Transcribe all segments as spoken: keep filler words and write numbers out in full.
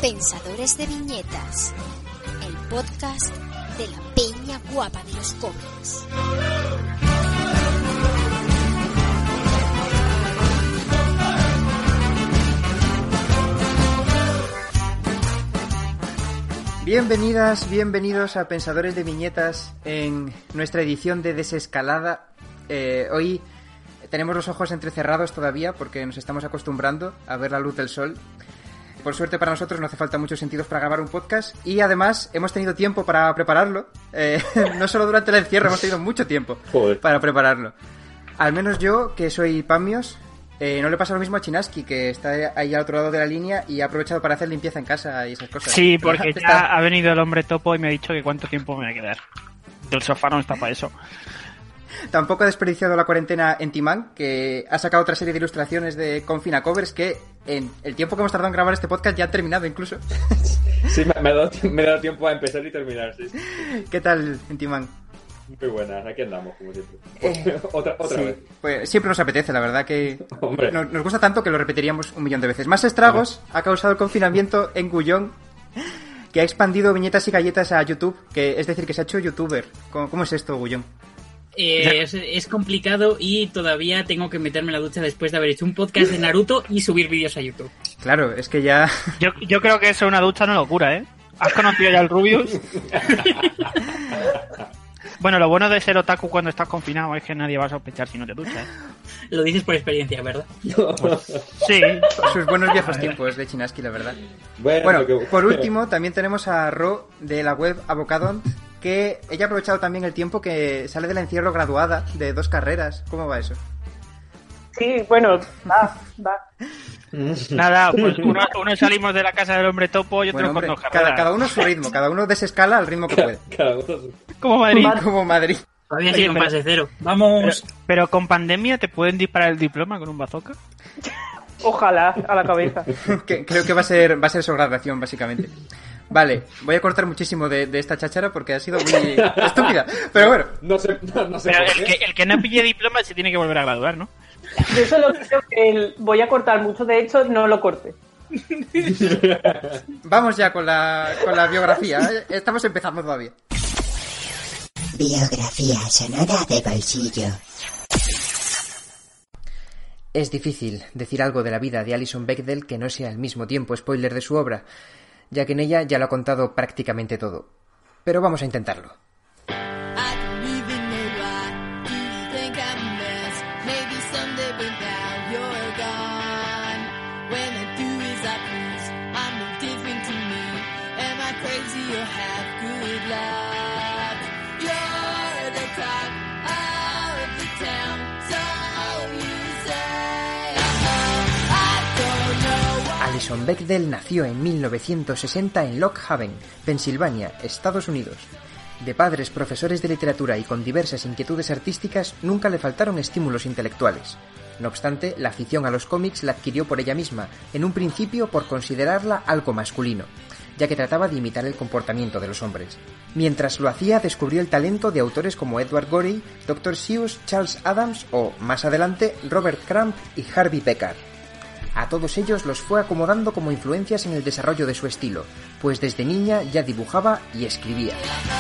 Pensadores de Viñetas, el podcast de la peña guapa de los cómics. Bienvenidas, bienvenidos a Pensadores de Viñetas en nuestra edición de Desescalada. Eh, hoy tenemos los ojos entrecerrados todavía porque nos estamos acostumbrando a ver la luz del sol. Por suerte para nosotros no hace falta muchos sentidos para grabar un podcast y además hemos tenido tiempo para prepararlo. Eh, no solo durante el encierro, hemos tenido mucho tiempo Joder. para prepararlo. Al menos yo, que soy Pamios, eh, no le pasa lo mismo a Chinaski, que está ahí al otro lado de la línea y ha aprovechado para hacer limpieza en casa y esas cosas. Sí, porque está... ya ha venido el hombre topo y me ha dicho que cuánto tiempo me voy a quedar. El sofá no está para eso. Tampoco ha desperdiciado la cuarentena en Timán, que ha sacado otra serie de ilustraciones de Confina Covers que en el tiempo que hemos tardado en grabar este podcast ya ha terminado incluso. Sí, me, me, ha dado, me ha dado tiempo a empezar y terminar, sí. ¿Qué tal en Timán? Muy buenas, aquí andamos, como siempre. Eh, otra otra sí, vez. Pues siempre nos apetece, la verdad que nos, nos gusta tanto que lo repetiríamos un millón de veces. Más estragos Hombre. ha causado el confinamiento en Gullón, que ha expandido viñetas y galletas a YouTube, que es decir, que se ha hecho youtuber. ¿Cómo, cómo es esto, Gullón? Eh, es, es complicado y todavía tengo que meterme en la ducha después de haber hecho un podcast de Naruto y subir vídeos a YouTube. Claro, es que ya... Yo, yo creo que eso es una ducha no locura, ¿eh? ¿Has conocido ya al Rubius? Bueno, lo bueno de ser otaku cuando estás confinado es que nadie va a sospechar si no te duchas. Lo dices por experiencia, ¿verdad? Pues, sí. Sus buenos viejos tiempos de Chinaski, la verdad. Bueno, bueno que... por último, también tenemos a Ro de la web Avocadont, que ella ha aprovechado también el tiempo que sale del encierro graduada de dos carreras. ¿Cómo va eso? Sí, bueno, va, va. Nada, pues uno, uno salimos de la casa del hombre topo y otro bueno, con hombre, dos carreras. Cada, cada uno su ritmo, cada uno desescala al ritmo que puede. Cada uno su... Como Madrid. Como Madrid. Todavía sigue en fase cero. Vamos. Pero, pero con pandemia te pueden disparar el diploma con un bazooka. Ojalá, a la cabeza. que, creo que va a ser va a ser su graduación, básicamente. Vale, voy a cortar muchísimo de, de esta cháchara porque ha sido muy estúpida. Pero bueno. No sé, no, no sé pero por el, qué. que, el que no pille diploma se tiene que volver a graduar, ¿no? Yo solo creo que el, voy a cortar mucho, de hecho, no lo corte. Vamos ya con la, con la biografía. Estamos empezando todavía. Biografía sonora de bolsillo. Es difícil decir algo de la vida de Alison Bechdel que no sea al mismo tiempo spoiler de su obra, ya que en ella ya lo ha contado prácticamente todo. Pero vamos a intentarlo. Alison Bechdel nació en mil novecientos sesenta en Lock Haven, Pensilvania, Estados Unidos. De padres profesores de literatura y con diversas inquietudes artísticas, nunca le faltaron estímulos intelectuales. No obstante, la afición a los cómics la adquirió por ella misma, en un principio por considerarla algo masculino, ya que trataba de imitar el comportamiento de los hombres. Mientras lo hacía, descubrió el talento de autores como Edward Gorey, doctor Seuss, Charles Adams o, más adelante, Robert Crumb y Harvey Pekar. A todos ellos los fue acomodando como influencias en el desarrollo de su estilo, pues desde niña ya dibujaba y escribía.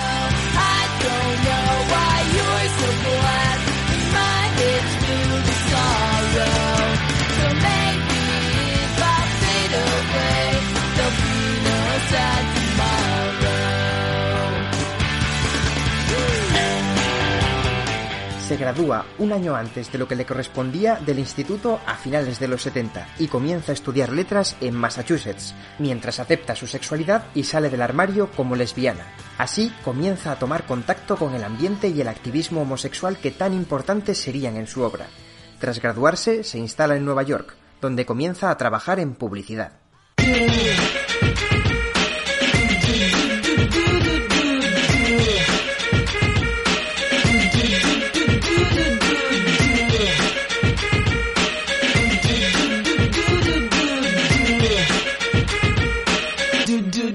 Se gradúa un año antes de lo que le correspondía del instituto a finales de los setenta y comienza a estudiar letras en Massachusetts, mientras acepta su sexualidad y sale del armario como lesbiana. Así comienza a tomar contacto con el ambiente y el activismo homosexual que tan importantes serían en su obra. Tras graduarse, se instala en Nueva York, donde comienza a trabajar en publicidad.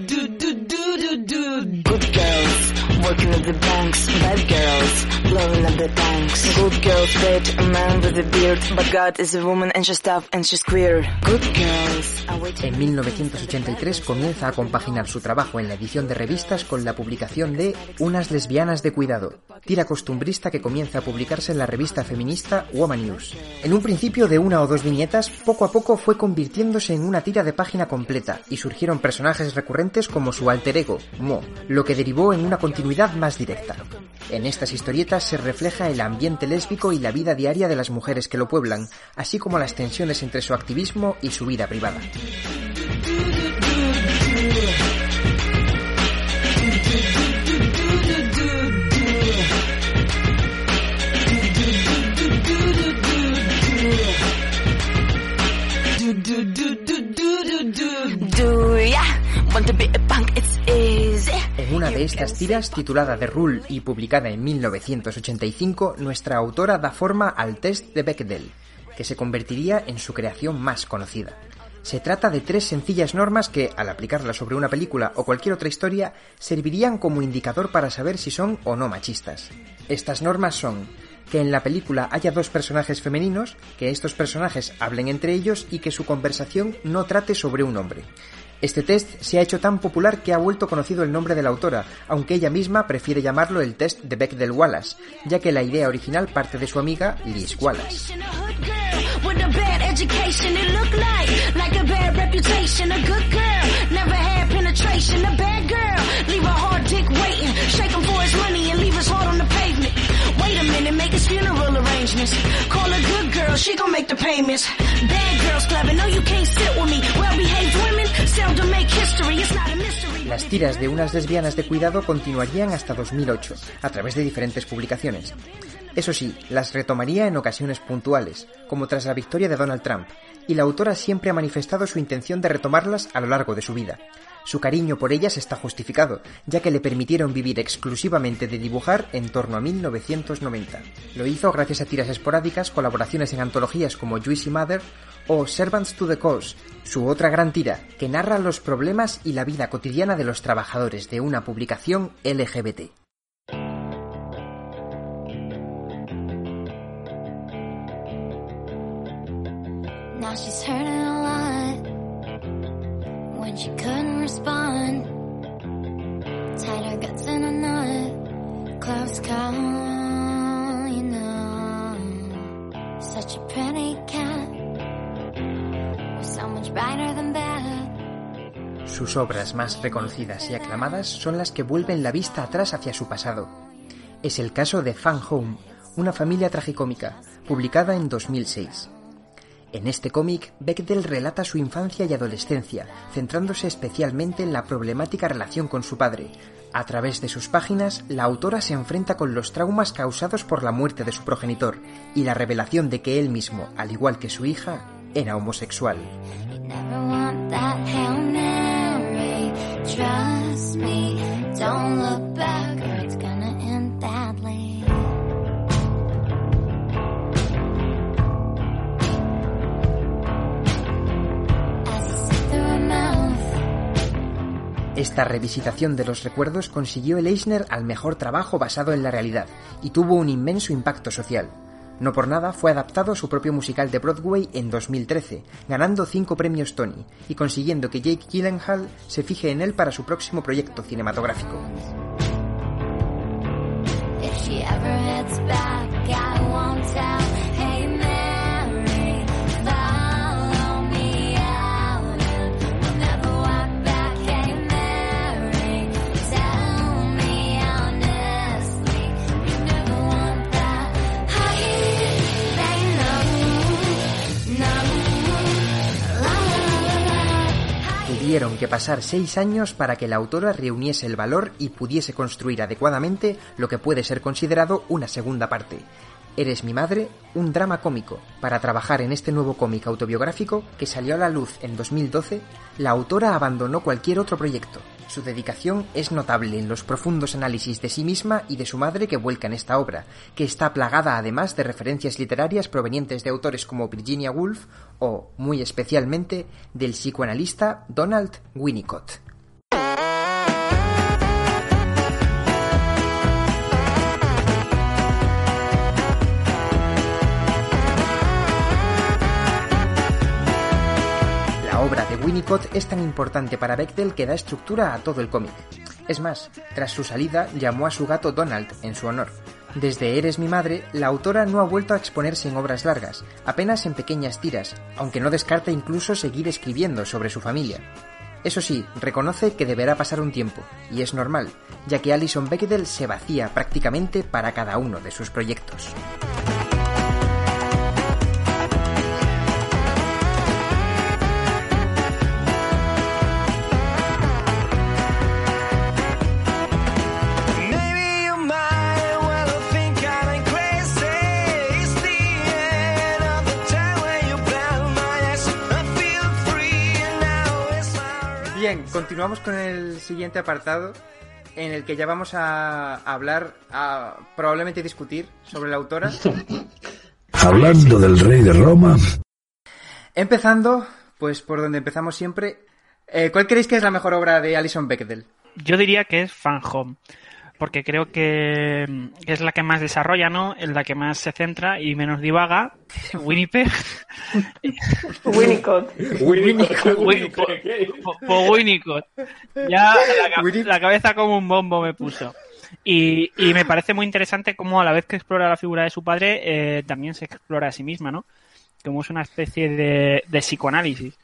the banks, bad girls, blowing up the thanks. Good girls date a man with a beard, but God is a woman and she's tough and she's queer. Good girls are waiting. En mil novecientos ochenta y tres comienza a compaginar su trabajo en la edición de revistas con la publicación de Unas lesbianas de cuidado, tira costumbrista que comienza a publicarse en la revista feminista Woman News. En un principio de una o dos viñetas, poco a poco fue convirtiéndose en una tira de página completa y surgieron personajes recurrentes como su alter ego, Mo, lo que derivó en una continuidad más directa. En estas historietas se refleja el ambiente lésbico y la vida diaria de las mujeres que lo pueblan, así como las tensiones entre su activismo y su vida privada. En una de estas tiras, titulada The Rule y publicada en mil novecientos ochenta y cinco, nuestra autora da forma al test de Bechdel, que se convertiría en su creación más conocida. Se trata de tres sencillas normas que, al aplicarlas sobre una película o cualquier otra historia, servirían como indicador para saber si son o no machistas. Estas normas son: que en la película haya dos personajes femeninos, que estos personajes hablen entre ellos y que su conversación no trate sobre un hombre. Este test se ha hecho tan popular que ha vuelto conocido el nombre de la autora, aunque ella misma prefiere llamarlo el test de Bechdel-Wallace, ya que la idea original parte de su amiga Liz Wallace. Las tiras de Unas lesbianas de cuidado continuarían hasta dos mil ocho, a través de diferentes publicaciones. Eso sí, las retomaría en ocasiones puntuales, como tras la victoria de Donald Trump, y la autora siempre ha manifestado su intención de retomarlas a lo largo de su vida. Su cariño por ellas está justificado, ya que le permitieron vivir exclusivamente de dibujar en torno a mil novecientos noventa. Lo hizo gracias a tiras esporádicas, colaboraciones en antologías como Juicy Mother o Servants to the Cause, su otra gran tira, que narra los problemas y la vida cotidiana de los trabajadores de una publicación L G B T. Now she's hurting a lot when she couldn't respond. Tied her guts in a knot, close call, you know. Such a pretty cat, was so much brighter than bad. Sus obras más reconocidas y aclamadas son las que vuelven la vista atrás hacia su pasado. Es el caso de Fun Home, una familia tragicómica, publicada en dos mil seis. En este cómic, Bechdel relata su infancia y adolescencia, centrándose especialmente en la problemática relación con su padre. A través de sus páginas, la autora se enfrenta con los traumas causados por la muerte de su progenitor y la revelación de que él mismo, al igual que su hija, era homosexual. Esta revisitación de los recuerdos consiguió el Eisner al mejor trabajo basado en la realidad y tuvo un inmenso impacto social. No por nada fue adaptado a su propio musical de Broadway en dos mil trece, ganando cinco premios Tony y consiguiendo que Jake Gyllenhaal se fije en él para su próximo proyecto cinematográfico. Tuvieron que pasar seis años para que la autora reuniese el valor y pudiese construir adecuadamente lo que puede ser considerado una segunda parte. Eres mi madre, un drama cómico. Para trabajar en este nuevo cómic autobiográfico, que salió a la luz en dos mil doce, la autora abandonó cualquier otro proyecto. Su dedicación es notable en los profundos análisis de sí misma y de su madre que vuelca en esta obra, que está plagada además de referencias literarias provenientes de autores como Virginia Woolf o, muy especialmente, del psicoanalista Donald Winnicott. Winnicott es tan importante para Bechdel que da estructura a todo el cómic. Es más, tras su salida llamó a su gato Donald en su honor. Desde Eres mi madre, la autora no ha vuelto a exponerse en obras largas, apenas en pequeñas tiras, aunque no descarta incluso seguir escribiendo sobre su familia. Eso sí, reconoce que deberá pasar un tiempo, y es normal, ya que Alison Bechdel se vacía prácticamente para cada uno de sus proyectos. Bien, continuamos con el siguiente apartado, en el que ya vamos a hablar, a probablemente discutir sobre la autora. Hablando del rey de Roma. Empezando, pues por donde empezamos siempre, eh, ¿cuál creéis que es la mejor obra de Alison Bechdel? Yo diría que es Fan Home, porque creo que es la que más desarrolla, ¿no? Es la que más se centra y menos divaga. Winnipeg. Winnicott. Winnicott. Por Winnicott. Ya la, la cabeza como un bombo me puso. Y, y me parece muy interesante cómo a la vez que explora la figura de su padre, eh, también se explora a sí misma, ¿no? Como es una especie de, de psicoanálisis.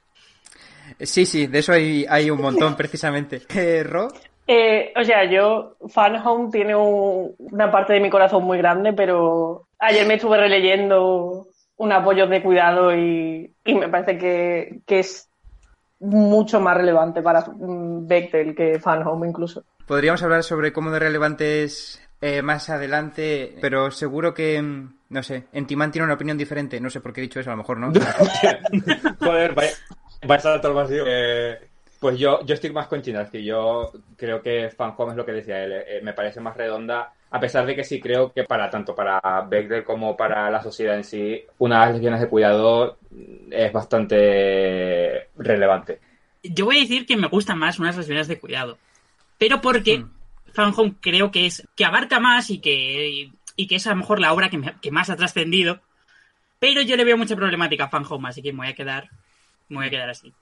Sí, sí, de eso hay, hay un montón, precisamente. Eh, ¿Ro? Eh, o sea, yo, Fan Home tiene un, una parte de mi corazón muy grande, pero ayer me estuve releyendo Un apoyo de cuidado y, y me parece que, que es mucho más relevante para um, Bechdel que Fan Home incluso. Podríamos hablar sobre cómo de relevante es eh, más adelante, pero seguro que, no sé, Entimán tiene una opinión diferente. No sé por qué he dicho eso, a lo mejor no. Joder, vaya, vaya salto al vacío. Eh... Pues yo, yo estoy más con Chinaski. Yo creo que Fan Home es lo que decía él. Eh, me parece más redonda, a pesar de que sí creo que para tanto para Bechdel como para la sociedad en sí, una de las lecciones de cuidado es bastante relevante. Yo voy a decir que me gustan más unas lecciones de cuidado, pero porque mm. Fan Home creo que es que abarca más y que y que es a lo mejor la obra que, me, que más ha trascendido. Pero yo le veo mucha problemática a Fan Home, así que me voy a quedar, me voy a quedar así.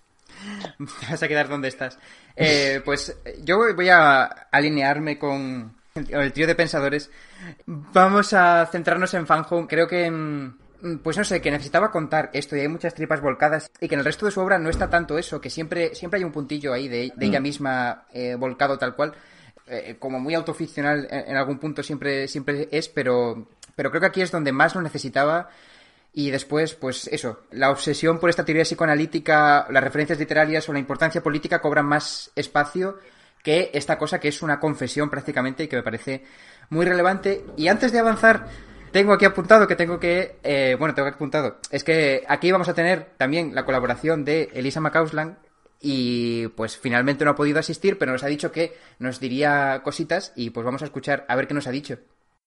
Te vas a quedar donde estás. Eh, pues yo voy a alinearme con el trío de pensadores. Vamos a centrarnos en Fan Home. Creo que, pues no sé, que necesitaba contar esto y hay muchas tripas volcadas y que en el resto de su obra no está tanto eso, que siempre, siempre hay un puntillo ahí de, de ella misma eh, volcado tal cual. Eh, como muy autoficcional en, en algún punto siempre, siempre es, pero, pero creo que aquí es donde más lo necesitaba. Y después, pues eso, la obsesión por esta teoría psicoanalítica, las referencias literarias o la importancia política cobran más espacio que esta cosa que es una confesión prácticamente y que me parece muy relevante. Y antes de avanzar, tengo aquí apuntado que tengo que... Eh, bueno, tengo aquí apuntado. Es que aquí vamos a tener también la colaboración de Elisa McCausland y pues finalmente no ha podido asistir, pero nos ha dicho que nos diría cositas y pues vamos a escuchar a ver qué nos ha dicho.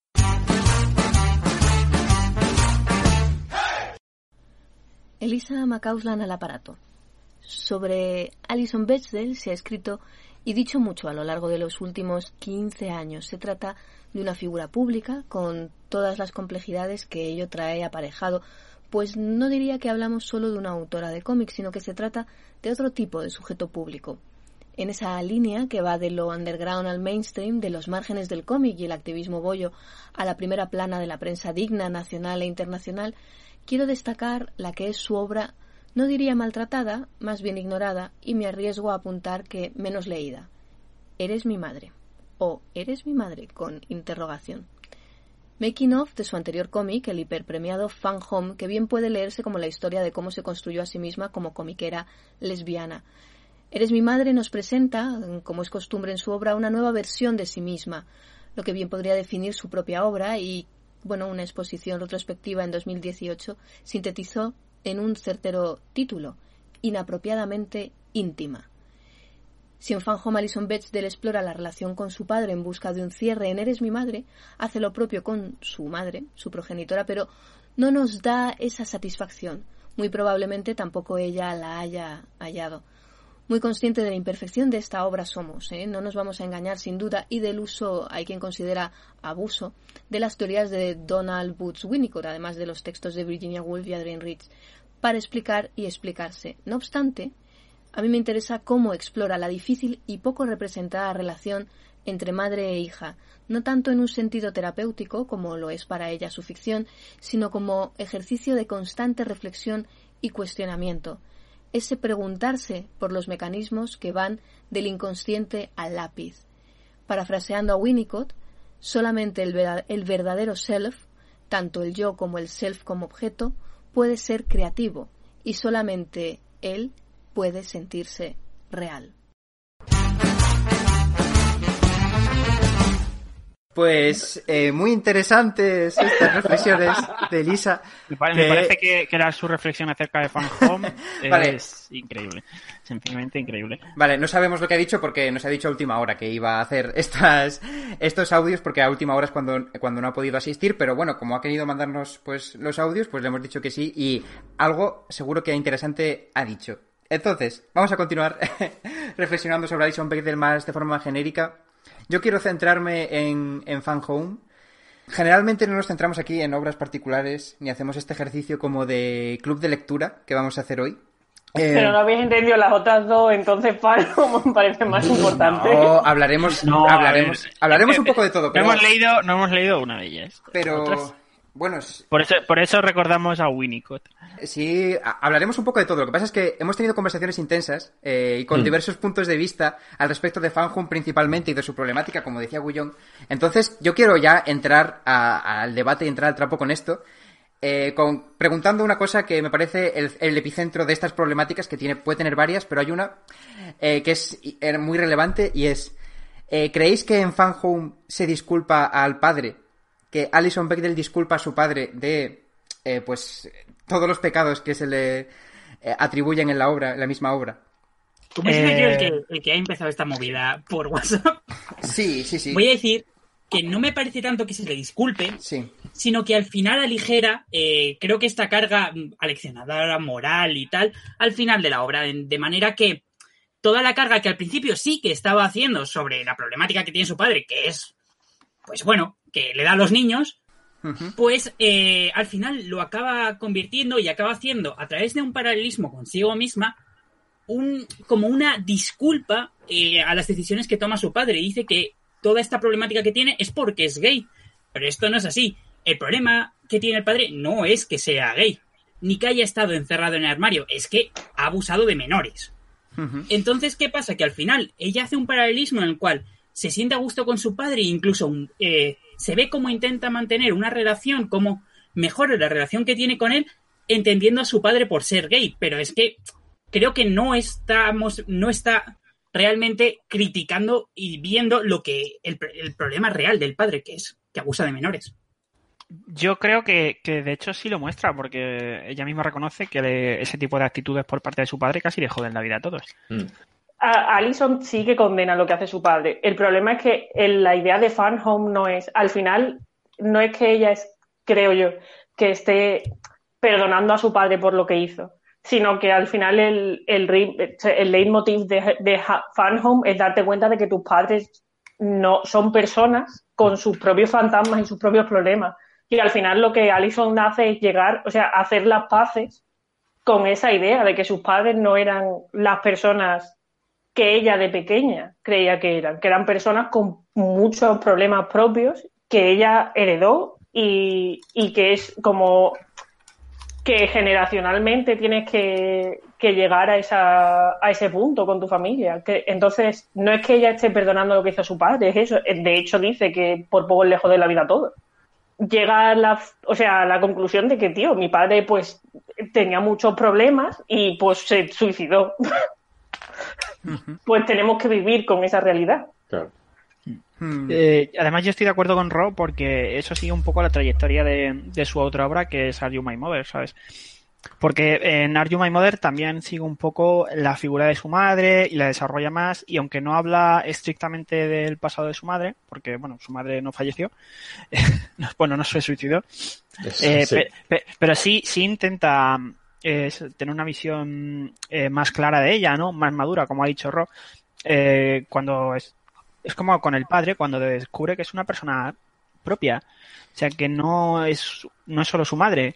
Elisa McCausland al aparato. Sobre Alison Bechdel se ha escrito y dicho mucho a lo largo de los últimos quince años. Se trata de una figura pública con todas las complejidades que ello trae aparejado, pues no diría que hablamos solo de una autora de cómics, sino que se trata de otro tipo de sujeto público. En esa línea que va de lo underground al mainstream, de los márgenes del cómic y el activismo bollo a la primera plana de la prensa digna, nacional e internacional, quiero destacar la que es su obra, no diría maltratada, más bien ignorada, y me arriesgo a apuntar que menos leída. Eres mi madre. O Eres mi madre, con interrogación. Making of de su anterior cómic, el hiperpremiado Fan Home, que bien puede leerse como la historia de cómo se construyó a sí misma como comiquera lesbiana. Eres mi madre nos presenta, como es costumbre en su obra, una nueva versión de sí misma, lo que bien podría definir su propia obra y bueno, una exposición retrospectiva en dos mil dieciocho sintetizó en un certero título, inapropiadamente íntima. Si en Fan Home Alison Bechdel explora la relación con su padre en busca de un cierre en Eres mi madre, hace lo propio con su madre, su progenitora, pero no nos da esa satisfacción. Muy probablemente tampoco ella la haya hallado. Muy consciente de la imperfección de esta obra somos, ¿eh? No nos vamos a engañar sin duda, y del uso, hay quien considera abuso, de las teorías de Donald Boots Winnicott, además de los textos de Virginia Woolf y Adrienne Rich, para explicar y explicarse. No obstante, A mí me interesa cómo explora la difícil y poco representada relación entre madre e hija, no tanto en un sentido terapéutico, como lo es para ella su ficción, sino como ejercicio de constante reflexión y cuestionamiento, ese preguntarse por los mecanismos que van del inconsciente al lápiz. Parafraseando a Winnicott, solamente el, ver- el verdadero self, tanto el yo como el self como objeto, puede ser creativo, y solamente él puede sentirse real. Pues eh, muy interesantes estas reflexiones de Elisa. Me, pare- que... me parece que, que era su reflexión acerca de Fan Home Vale. es increíble, sencillamente increíble. Vale, no sabemos lo que ha dicho porque nos ha dicho a última hora que iba a hacer estas, estos audios porque a última hora es cuando, cuando no ha podido asistir, pero bueno, como ha querido mandarnos pues los audios, pues le hemos dicho que sí y algo seguro que interesante ha dicho. Entonces, vamos a continuar reflexionando sobre Alison Bechdel más de forma genérica. Yo quiero centrarme en, en Fan Home. Generalmente no nos centramos aquí en obras particulares ni hacemos este ejercicio como de club de lectura que vamos a hacer hoy. Eh, Pero no habéis entendido las otras dos, entonces Fan Home me parece más importante. No, hablaremos, No, hablaremos, a ver, hablaremos eh, un poco de todo. No Pero, hemos leído, no hemos leído una de ellas. pero Otras. bueno, s- Por eso, por eso recordamos a Winnicott. sí, a- hablaremos un poco de todo. Lo que pasa es que hemos tenido conversaciones intensas eh, y con Mm. diversos puntos de vista al respecto de Fan Home principalmente y de su problemática, como decía Gullón. Entonces, yo quiero ya entrar a- al debate y entrar al trapo con esto. Eh, con, preguntando una cosa que me parece el, el epicentro de estas problemáticas, que tiene, puede tener varias, pero hay una eh, que es eh, muy relevante y es, eh, ¿creéis que en Fan Home se disculpa al padre? Que Alison Bechdel disculpa a su padre de eh, pues todos los pecados que se le eh, atribuyen en la obra, en la misma obra. Como he sido yo el Eh, que, el que ha empezado esta movida por WhatsApp, Sí, sí, sí. voy a decir que no me parece tanto que se le disculpe, Sí. sino que al final aligera, eh, creo que esta carga mm, aleccionadora, moral y tal, al final de la obra, de, de manera que toda la carga que al principio sí que estaba haciendo sobre la problemática que tiene su padre, que es, pues bueno, que le da a los niños, Ujú. pues eh, al final lo acaba convirtiendo y acaba haciendo, a través de un paralelismo consigo misma, un, como una disculpa eh, a las decisiones que toma su padre. Dice que toda esta problemática que tiene es porque es gay, pero esto no es así. El problema que tiene el padre no es que sea gay, ni que haya estado encerrado en el armario, es que ha abusado de menores. Ujú. Entonces, ¿qué pasa? Que al final ella hace un paralelismo en el cual se siente a gusto con su padre e incluso eh, se ve cómo intenta mantener una relación, cómo mejora la relación que tiene con él, entendiendo a su padre por ser gay. Pero es que creo que no estamos, no está realmente criticando y viendo lo que el, el problema real del padre, que es que abusa de menores. Yo creo que, que de hecho sí lo muestra, porque ella misma reconoce que le- ese tipo de actitudes por parte de su padre casi le joden la vida a todos. Mm. A- Alison sí que condena lo que hace su padre. El problema es que el- la idea de Fan Home no es, al final, no es que ella, es, creo yo, que esté perdonando a su padre por lo que hizo, sino que al final el, el, ri- el leitmotiv de, de Ha- Fan Home es darte cuenta de que tus padres no son personas con sus propios fantasmas y sus propios problemas. Y al final lo que Alison hace es llegar, o sea, hacer las paces con esa idea de que sus padres no eran las personas que ella de pequeña creía que eran, que eran personas con muchos problemas propios que ella heredó y, y que es como que generacionalmente tienes que, que llegar a, esa, a ese punto con tu familia. Que, entonces, no es que ella esté perdonando lo que hizo su padre, es eso. De hecho, dice que por poco le jode la vida a todo. Llega a la, o sea, a la conclusión de que, tío, mi padre pues tenía muchos problemas y pues se suicidó. Pues tenemos que vivir con esa realidad. Claro. Hmm. Eh, además yo estoy de acuerdo con Rob porque eso sigue un poco la trayectoria de, de su otra obra, que es Are You My Mother, ¿sabes? Porque en Are You My Mother también sigue un poco la figura de su madre y la desarrolla más, y aunque no habla estrictamente del pasado de su madre, porque bueno, su madre no falleció, bueno, no se suicidó, Es- eh, sí. pe- pe- pero sí, sí intenta eh, tener una visión eh, más clara de ella, ¿no? Más madura, como ha dicho Rob, eh, cuando es, es como con el padre, cuando descubre que es una persona propia, o sea, que no es, no es solo su madre,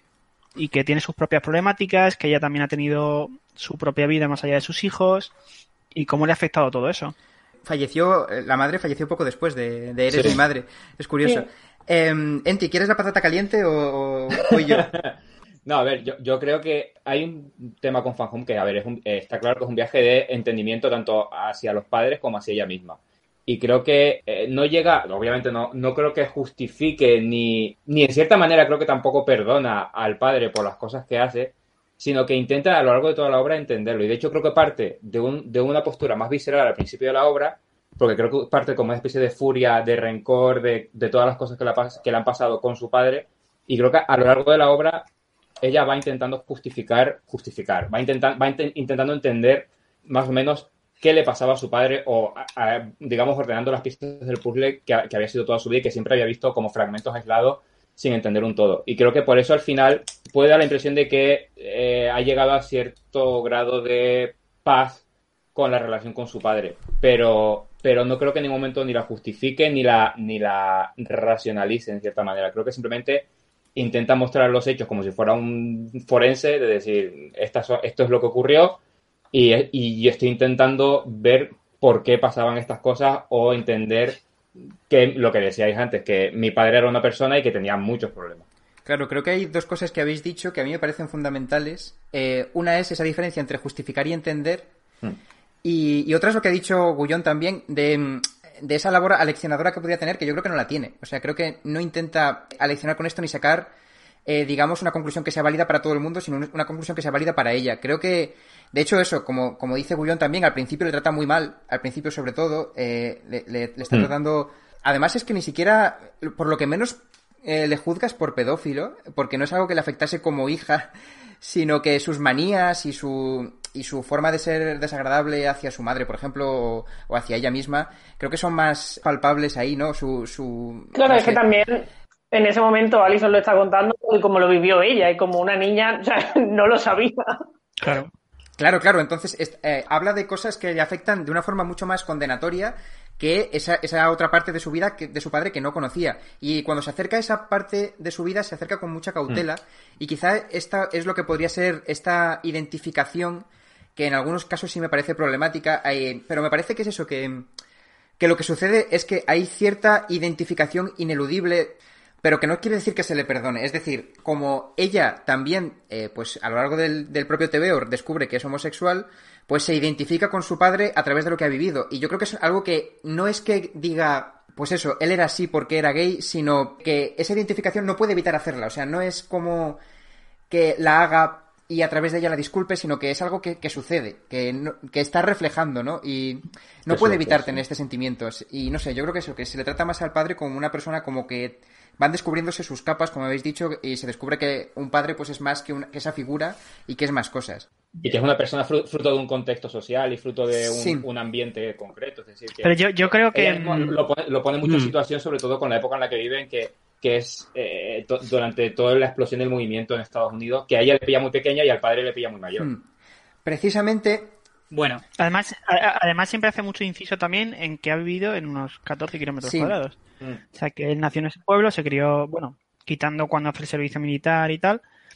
y que tiene sus propias problemáticas, que ella también ha tenido su propia vida más allá de sus hijos, y cómo le ha afectado todo eso. Falleció, la madre falleció poco después de, de Eres sí. mi madre. Es curioso. Sí. Eh, Enti, ¿quieres la patata caliente o, o voy yo? No, a ver, yo, yo creo que hay un tema con Fan Home que, a ver, es un, eh, está claro que es un viaje de entendimiento tanto hacia los padres como hacia ella misma. Y creo que eh, no llega, obviamente no, no creo que justifique ni, ni en cierta manera creo que tampoco perdona al padre por las cosas que hace, sino que intenta a lo largo de toda la obra entenderlo. Y de hecho creo que parte de, un, de una postura más visceral al principio de la obra, porque creo que parte como una especie de furia, de rencor, de, de todas las cosas que, la, que le han pasado con su padre. Y creo que a lo largo de la obra ella va intentando justificar, justificar, va, intentan, va int- intentando entender más o menos qué le pasaba a su padre o, a, a, digamos, ordenando las piezas del puzzle que, que había sido toda su vida y que siempre había visto como fragmentos aislados sin entender un todo. Y creo que por eso al final puede dar la impresión de que eh, ha llegado a cierto grado de paz con la relación con su padre, pero, pero no creo que en ningún momento ni la justifique ni la, ni la racionalice en cierta manera. Creo que simplemente intenta mostrar los hechos como si fuera un forense, de decir, esta, esto es lo que ocurrió y, y estoy intentando ver por qué pasaban estas cosas o entender que lo que decíais antes, que mi padre era una persona y que tenía muchos problemas. Claro, creo que hay dos cosas que habéis dicho que a mí me parecen fundamentales. Eh, una es esa diferencia entre justificar y entender, hmm. y, y otra es lo que ha dicho Gullón también, de... de esa labor aleccionadora que podría tener, que yo creo que no la tiene. O sea, creo que no intenta aleccionar con esto ni sacar, eh, digamos, una conclusión que sea válida para todo el mundo, sino una conclusión que sea válida para ella. Creo que, de hecho, eso, como, como dice Gullón también, al principio le trata muy mal, al principio sobre todo, eh, le, le, le está mm. tratando... Además es que ni siquiera, por lo que menos eh, le juzgas por pedófilo, porque no es algo que le afectase como hija, sino que sus manías y su... y su forma de ser desagradable hacia su madre, por ejemplo, o, o hacia ella misma, creo que son más palpables ahí, ¿no? Su, su Claro, no es sé. que también en ese momento Alison lo está contando y como lo vivió ella, y como una niña, o sea, no lo sabía. Claro. Claro, claro, entonces eh, habla de cosas que le afectan de una forma mucho más condenatoria que esa, esa otra parte de su vida, que, de su padre, que no conocía. Y cuando se acerca a esa parte de su vida, se acerca con mucha cautela, mm. y quizá esta es lo que podría ser esta identificación que en algunos casos sí me parece problemática, eh, pero me parece que es eso, que, que lo que sucede es que hay cierta identificación ineludible, pero que no quiere decir que se le perdone. Es decir, como ella también, eh, pues a lo largo del, del propio tebeo descubre que es homosexual, pues se identifica con su padre a través de lo que ha vivido. Y yo creo que es algo que no es que diga, pues eso, él era así porque era gay, sino que esa identificación no puede evitar hacerla. O sea, no es como que la haga y a través de ella la disculpe, sino que es algo que, que sucede, que, no, que está reflejando, ¿no? Y no eso puede evitar sí. tener este sentimiento. Y no sé, yo creo que eso, que se le trata más al padre como una persona como que van descubriéndose sus capas, como habéis dicho, y se descubre que un padre pues es más que, una, que esa figura y que es más cosas. Y que es una persona fruto de un contexto social y fruto de un, sí. un ambiente concreto. Es decir, que Pero yo, yo creo que... Lo pone, lo pone mucho en situación, sobre todo con la época en la que viven, que que es eh, to- durante toda la explosión del movimiento en Estados Unidos, que a ella le pilla muy pequeña y al padre le pilla muy mayor. Hmm. Precisamente... Bueno, además a, además siempre hace mucho inciso también en que ha vivido en unos catorce kilómetros sí. cuadrados. Hmm. O sea, que él nació en ese pueblo, se crió, bueno, quitando cuando hace el servicio militar y tal,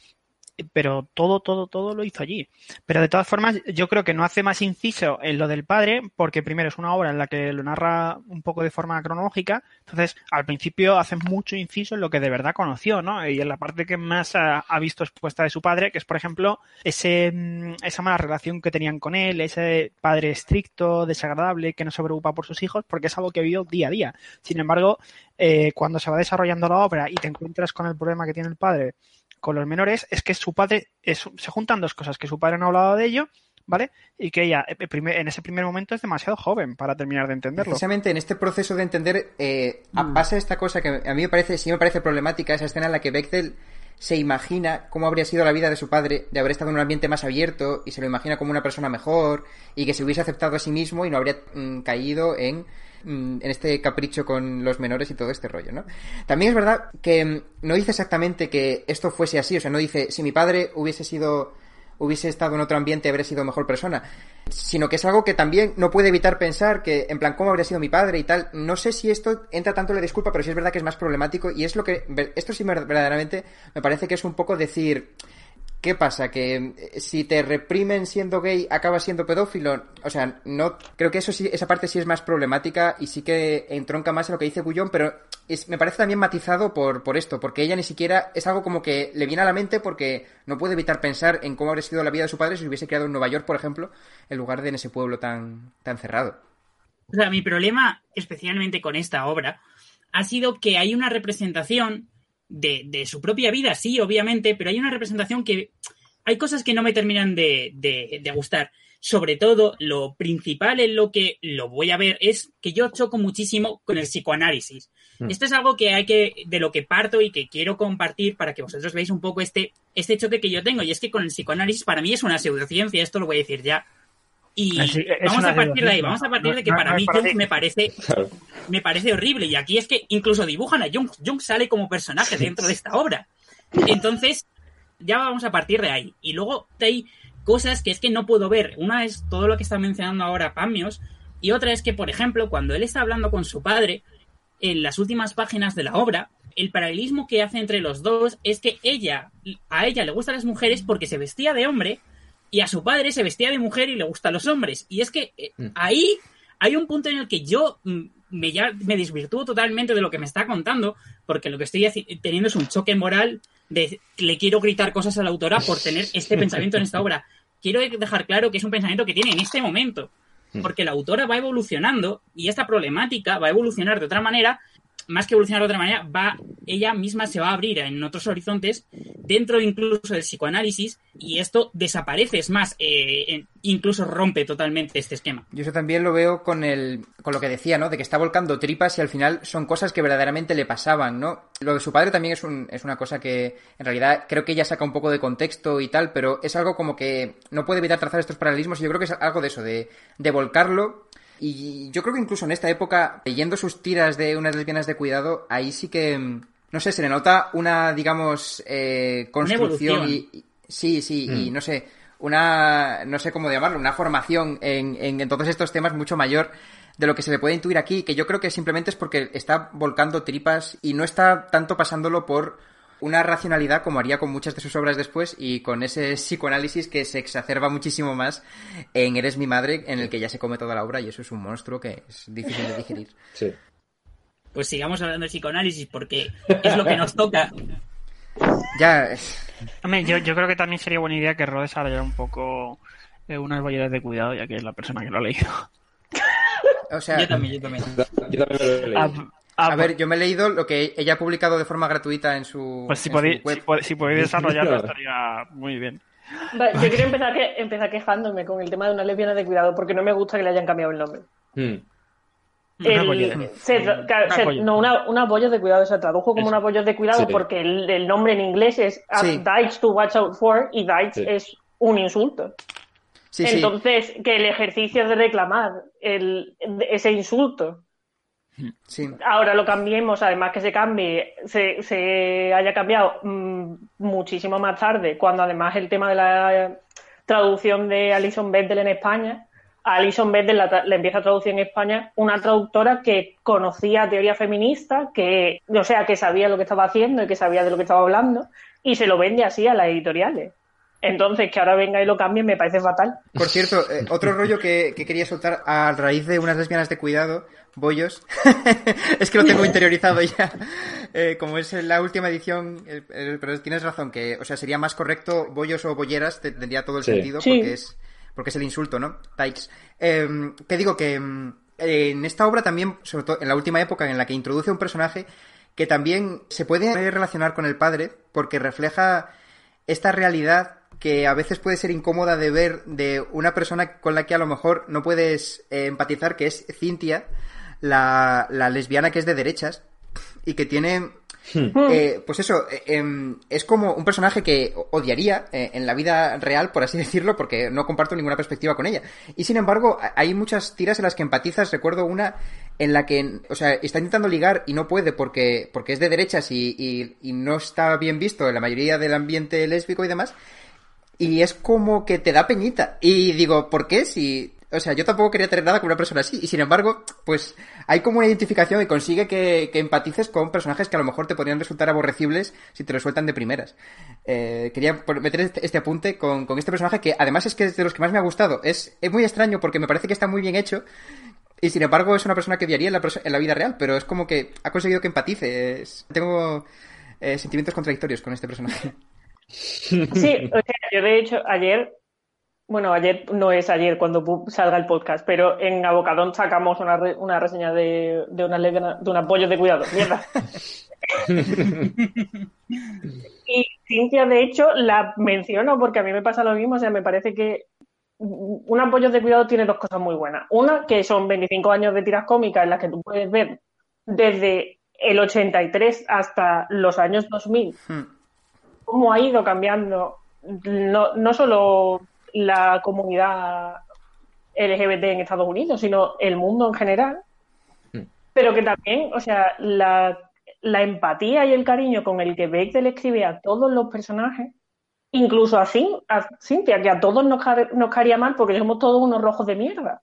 pero todo, todo, todo lo hizo allí. Pero de todas formas, yo creo que no hace más inciso en lo del padre, porque primero es una obra en la que lo narra un poco de forma cronológica, entonces al principio hace mucho inciso en lo que de verdad conoció, ¿no? Y en la parte que más ha, ha visto expuesta de su padre, que es, por ejemplo, ese esa mala relación que tenían con él, ese padre estricto, desagradable, que no se preocupa por sus hijos, porque es algo que vivió día a día. Sin embargo, eh, cuando se va desarrollando la obra y te encuentras con el problema que tiene el padre con los menores, es que su padre, es, se juntan dos cosas, que su padre no ha hablado de ello, ¿vale? Y que ella en ese primer momento es demasiado joven para terminar de entenderlo. Precisamente en este proceso de entender eh, mm. pasa esta cosa que a mí me parece, sí me parece problemática, esa escena en la que Bechdel se imagina cómo habría sido la vida de su padre de haber estado en un ambiente más abierto y se lo imagina como una persona mejor y que se hubiese aceptado a sí mismo y no habría mm, caído en en este capricho con los menores y todo este rollo, ¿no? También es verdad que no dice exactamente que esto fuese así, o sea, no dice si mi padre hubiese sido hubiese estado en otro ambiente habría sido mejor persona, sino que es algo que también no puede evitar pensar que, en plan, ¿cómo habría sido mi padre y tal? No sé si esto entra tanto en la disculpa, pero sí es verdad que es más problemático y es lo que, esto sí verdaderamente me parece que es un poco decir... ¿Qué pasa? ¿Que si te reprimen siendo gay acabas siendo pedófilo? O sea, no creo que eso sí, esa parte sí es más problemática y sí que entronca más en lo que dice Bullón, pero es, me parece también matizado por, por esto, porque ella ni siquiera es algo como que le viene a la mente porque no puede evitar pensar en cómo habría sido la vida de su padre si se hubiese criado en Nueva York, por ejemplo, en lugar de en ese pueblo tan, tan cerrado. O sea, mi problema, especialmente con esta obra, ha sido que hay una representación De, de su propia vida, sí, obviamente, pero hay una representación que hay cosas que no me terminan de, de, de gustar. Sobre todo, lo principal en lo que lo voy a ver es que yo choco muchísimo con el psicoanálisis. Mm. Esto es algo que hay que, de lo que parto y que quiero compartir para que vosotros veáis un poco este, este choque que yo tengo. Y es que con el psicoanálisis para mí es una pseudociencia, esto lo voy a decir ya. Y Así, vamos a partir de ahí, vamos a partir de que no, para no, mí para Jung me parece me parece horrible. Y aquí es que incluso dibujan a Jung. Jung sale como personaje dentro de esta obra. Entonces, ya vamos a partir de ahí. Y luego hay cosas que es que no puedo ver. Una es todo lo que está mencionando ahora Pamios. Y otra es que, por ejemplo, cuando él está hablando con su padre, en las últimas páginas de la obra, el paralelismo que hace entre los dos es que ella, a ella le gustan las mujeres porque se vestía de hombre, y a su padre se vestía de mujer y le gustan los hombres. Y es que eh, ahí hay un punto en el que yo me, ya, me desvirtúo totalmente de lo que me está contando, porque lo que estoy teniendo es un choque moral de le quiero gritar cosas a la autora por tener este pensamiento en esta obra. Quiero dejar claro que es un pensamiento que tiene en este momento, porque la autora va evolucionando y esta problemática va a evolucionar de otra manera. Más que evolucionar de otra manera, va ella misma se va a abrir en otros horizontes dentro incluso del psicoanálisis y esto desaparece, es más, eh, incluso rompe totalmente este esquema. Yo eso también lo veo con el con lo que decía, ¿no? De que está volcando tripas y al final son cosas que verdaderamente le pasaban, ¿no? Lo de su padre también es, un, es una cosa que en realidad creo que ella saca un poco de contexto y tal, pero es algo como que no puede evitar trazar estos paralelismos y yo creo que es algo de eso, de, de volcarlo. Y yo creo que incluso en esta época, leyendo sus tiras de unas lesbianas de cuidado, ahí sí que, no sé, se le nota una, digamos, eh, construcción y, y sí, sí, mm. y no sé, una, no sé cómo llamarlo, una formación en, en, en todos estos temas mucho mayor de lo que se le puede intuir aquí, que yo creo que simplemente es porque está volcando tripas y no está tanto pasándolo por una racionalidad como haría con muchas de sus obras después y con ese psicoanálisis que se exacerba muchísimo más en Eres mi madre, en el que ya se come toda la obra y eso es un monstruo que es difícil de digerir. Sí. Pues sigamos hablando de psicoanálisis porque es lo que nos toca. Ya. Hombre, yo, yo creo que también sería buena idea que Rod desarrollara un poco eh, unas bolleras de cuidado, ya que es la persona que lo ha leído. O sea, yo también, yo también. Yo también lo he leído. Ah, Ah, a ver, yo me he leído lo que ella ha publicado de forma gratuita en su Pues si, en podéis, su web. si, podéis, si podéis desarrollarlo estaría muy bien. Vale, yo quiero empezar, que, empezar quejándome con el tema de una lesbiana de cuidado porque no me gusta que le hayan cambiado el nombre. Hmm. El, se, claro, se, no, una, una apoyo de cuidado se tradujo como un apoyo de cuidado sí. porque el, el nombre en inglés es sí. Dites to watch out for y Dites sí. es un insulto. Sí, Entonces, sí. que el ejercicio de reclamar el, ese insulto Sí. ahora lo cambiemos, además que se cambie, se, se haya cambiado mmm, muchísimo más tarde, cuando además el tema de la traducción de Alison Bechdel en España, a Alison Bechdel la, la empieza a traducir en España una traductora que conocía teoría feminista, que, o sea, que sabía lo que estaba haciendo y que sabía de lo que estaba hablando, y se lo vende así a las editoriales. Entonces, que ahora venga y lo cambie me parece fatal. Por cierto, eh, otro rollo que, que quería soltar a raíz de unas lesbianas de cuidado, Bollos, es que lo tengo interiorizado ya, eh, como es la última edición, eh, eh, pero tienes razón, que, o sea, sería más correcto Bollos o Bolleras, te, tendría todo el sí. sentido, sí. porque es porque es el insulto, ¿no? Tykes. Eh, que digo que eh, en esta obra también, sobre todo en la última época en la que introduce un personaje que también se puede relacionar con el padre, porque refleja esta realidad que a veces puede ser incómoda de ver de una persona con la que a lo mejor no puedes eh, empatizar, que es Cynthia, la, la lesbiana que es de derechas y que tiene eh, pues eso, eh, eh, es como un personaje que odiaría eh, en la vida real, por así decirlo, porque no comparto ninguna perspectiva con ella, y sin embargo hay muchas tiras en las que empatizas. Recuerdo una en la que, o sea, está intentando ligar y no puede porque, porque es de derechas y, y, y no está bien visto en la mayoría del ambiente lésbico y demás. y es como que te da peñita. Y digo, ¿por qué? Si... O sea, yo tampoco quería tener nada con una persona así. Y sin embargo, pues hay como una identificación y consigue que, que empatices con personajes que a lo mejor te podrían resultar aborrecibles si te lo sueltan de primeras. Eh, quería meter este, este apunte con, con este personaje que además es que es de los que más me ha gustado. Es, es muy extraño porque me parece que está muy bien hecho y sin embargo es una persona que odiaría en la, en la vida real, pero es como que ha conseguido que empatice. Es, tengo eh, sentimientos contradictorios con este personaje. Sí, o sea, yo de hecho ayer... Bueno, ayer no es ayer cuando salga el podcast, pero en Abocadón sacamos una, re, una reseña de, de, una legna, de un apoyo de cuidado. Mierda. Y Cintia, de hecho, la menciono porque a mí me pasa lo mismo. O sea, me parece que un apoyo de cuidado tiene dos cosas muy buenas. Una, que son veinticinco años de tiras cómicas en las que tú puedes ver desde el ochenta y tres hasta los años dos mil hmm. cómo ha ido cambiando no, no solo la comunidad L G B T en Estados Unidos, sino el mundo en general, mm. pero que también, o sea, la, la empatía y el cariño con el que Bechdel escribe a todos los personajes, incluso a, Cin, a Cintia, que a todos nos, nos caería mal porque somos todos unos rojos de mierda.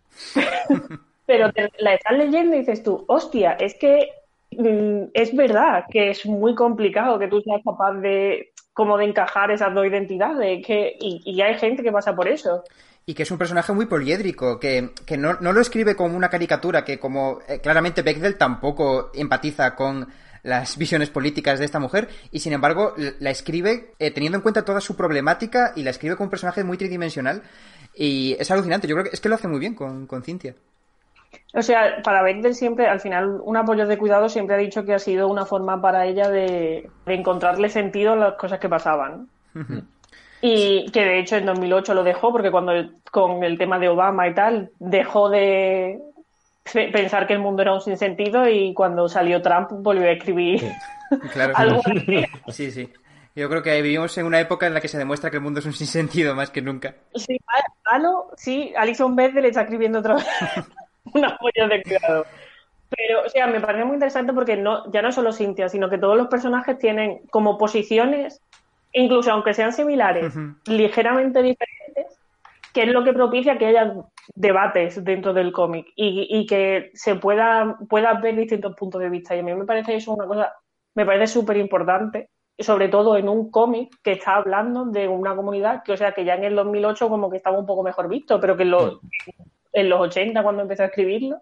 Pero te la estás leyendo y dices tú, hostia, es que mm, es verdad que es muy complicado que tú seas capaz de como de encajar esas dos identidades, que y, y hay gente que pasa por eso. Y que es un personaje muy poliédrico, que, que no, no lo escribe como una caricatura, que como eh, claramente Bechdel tampoco empatiza con las visiones políticas de esta mujer, y sin embargo la escribe eh, teniendo en cuenta toda su problemática, y la escribe como un personaje muy tridimensional, y es alucinante. Yo creo que es que lo hace muy bien con, con Cintia. O sea, para Bechdel siempre, al final, un apoyo de cuidado siempre ha dicho que ha sido una forma para ella de, de encontrarle sentido a las cosas que pasaban. Uh-huh. Y que de hecho en dos mil ocho lo dejó, porque cuando con el tema de Obama y tal, dejó de pensar que el mundo era un sinsentido, y cuando salió Trump volvió a escribir sí. Claro. algo sí, sí. Yo creo que vivimos en una época en la que se demuestra que el mundo es un sinsentido más que nunca. Sí, malo, sí, Alison Bechdel está escribiendo otra vez un apoyo de cuidado. Pero, o sea, me parece muy interesante porque no, ya no solo Cynthia, sino que todos los personajes tienen como posiciones, incluso aunque sean similares, uh-huh. ligeramente diferentes, que es lo que propicia que haya debates dentro del cómic y, y que se pueda, pueda ver distintos puntos de vista. Y a mí me parece eso una cosa, me parece súper importante, sobre todo en un cómic que está hablando de una comunidad que, o sea, que ya en el dos mil ocho como que estaba un poco mejor visto, pero que en los, en los ochenta, cuando empecé a escribirlo,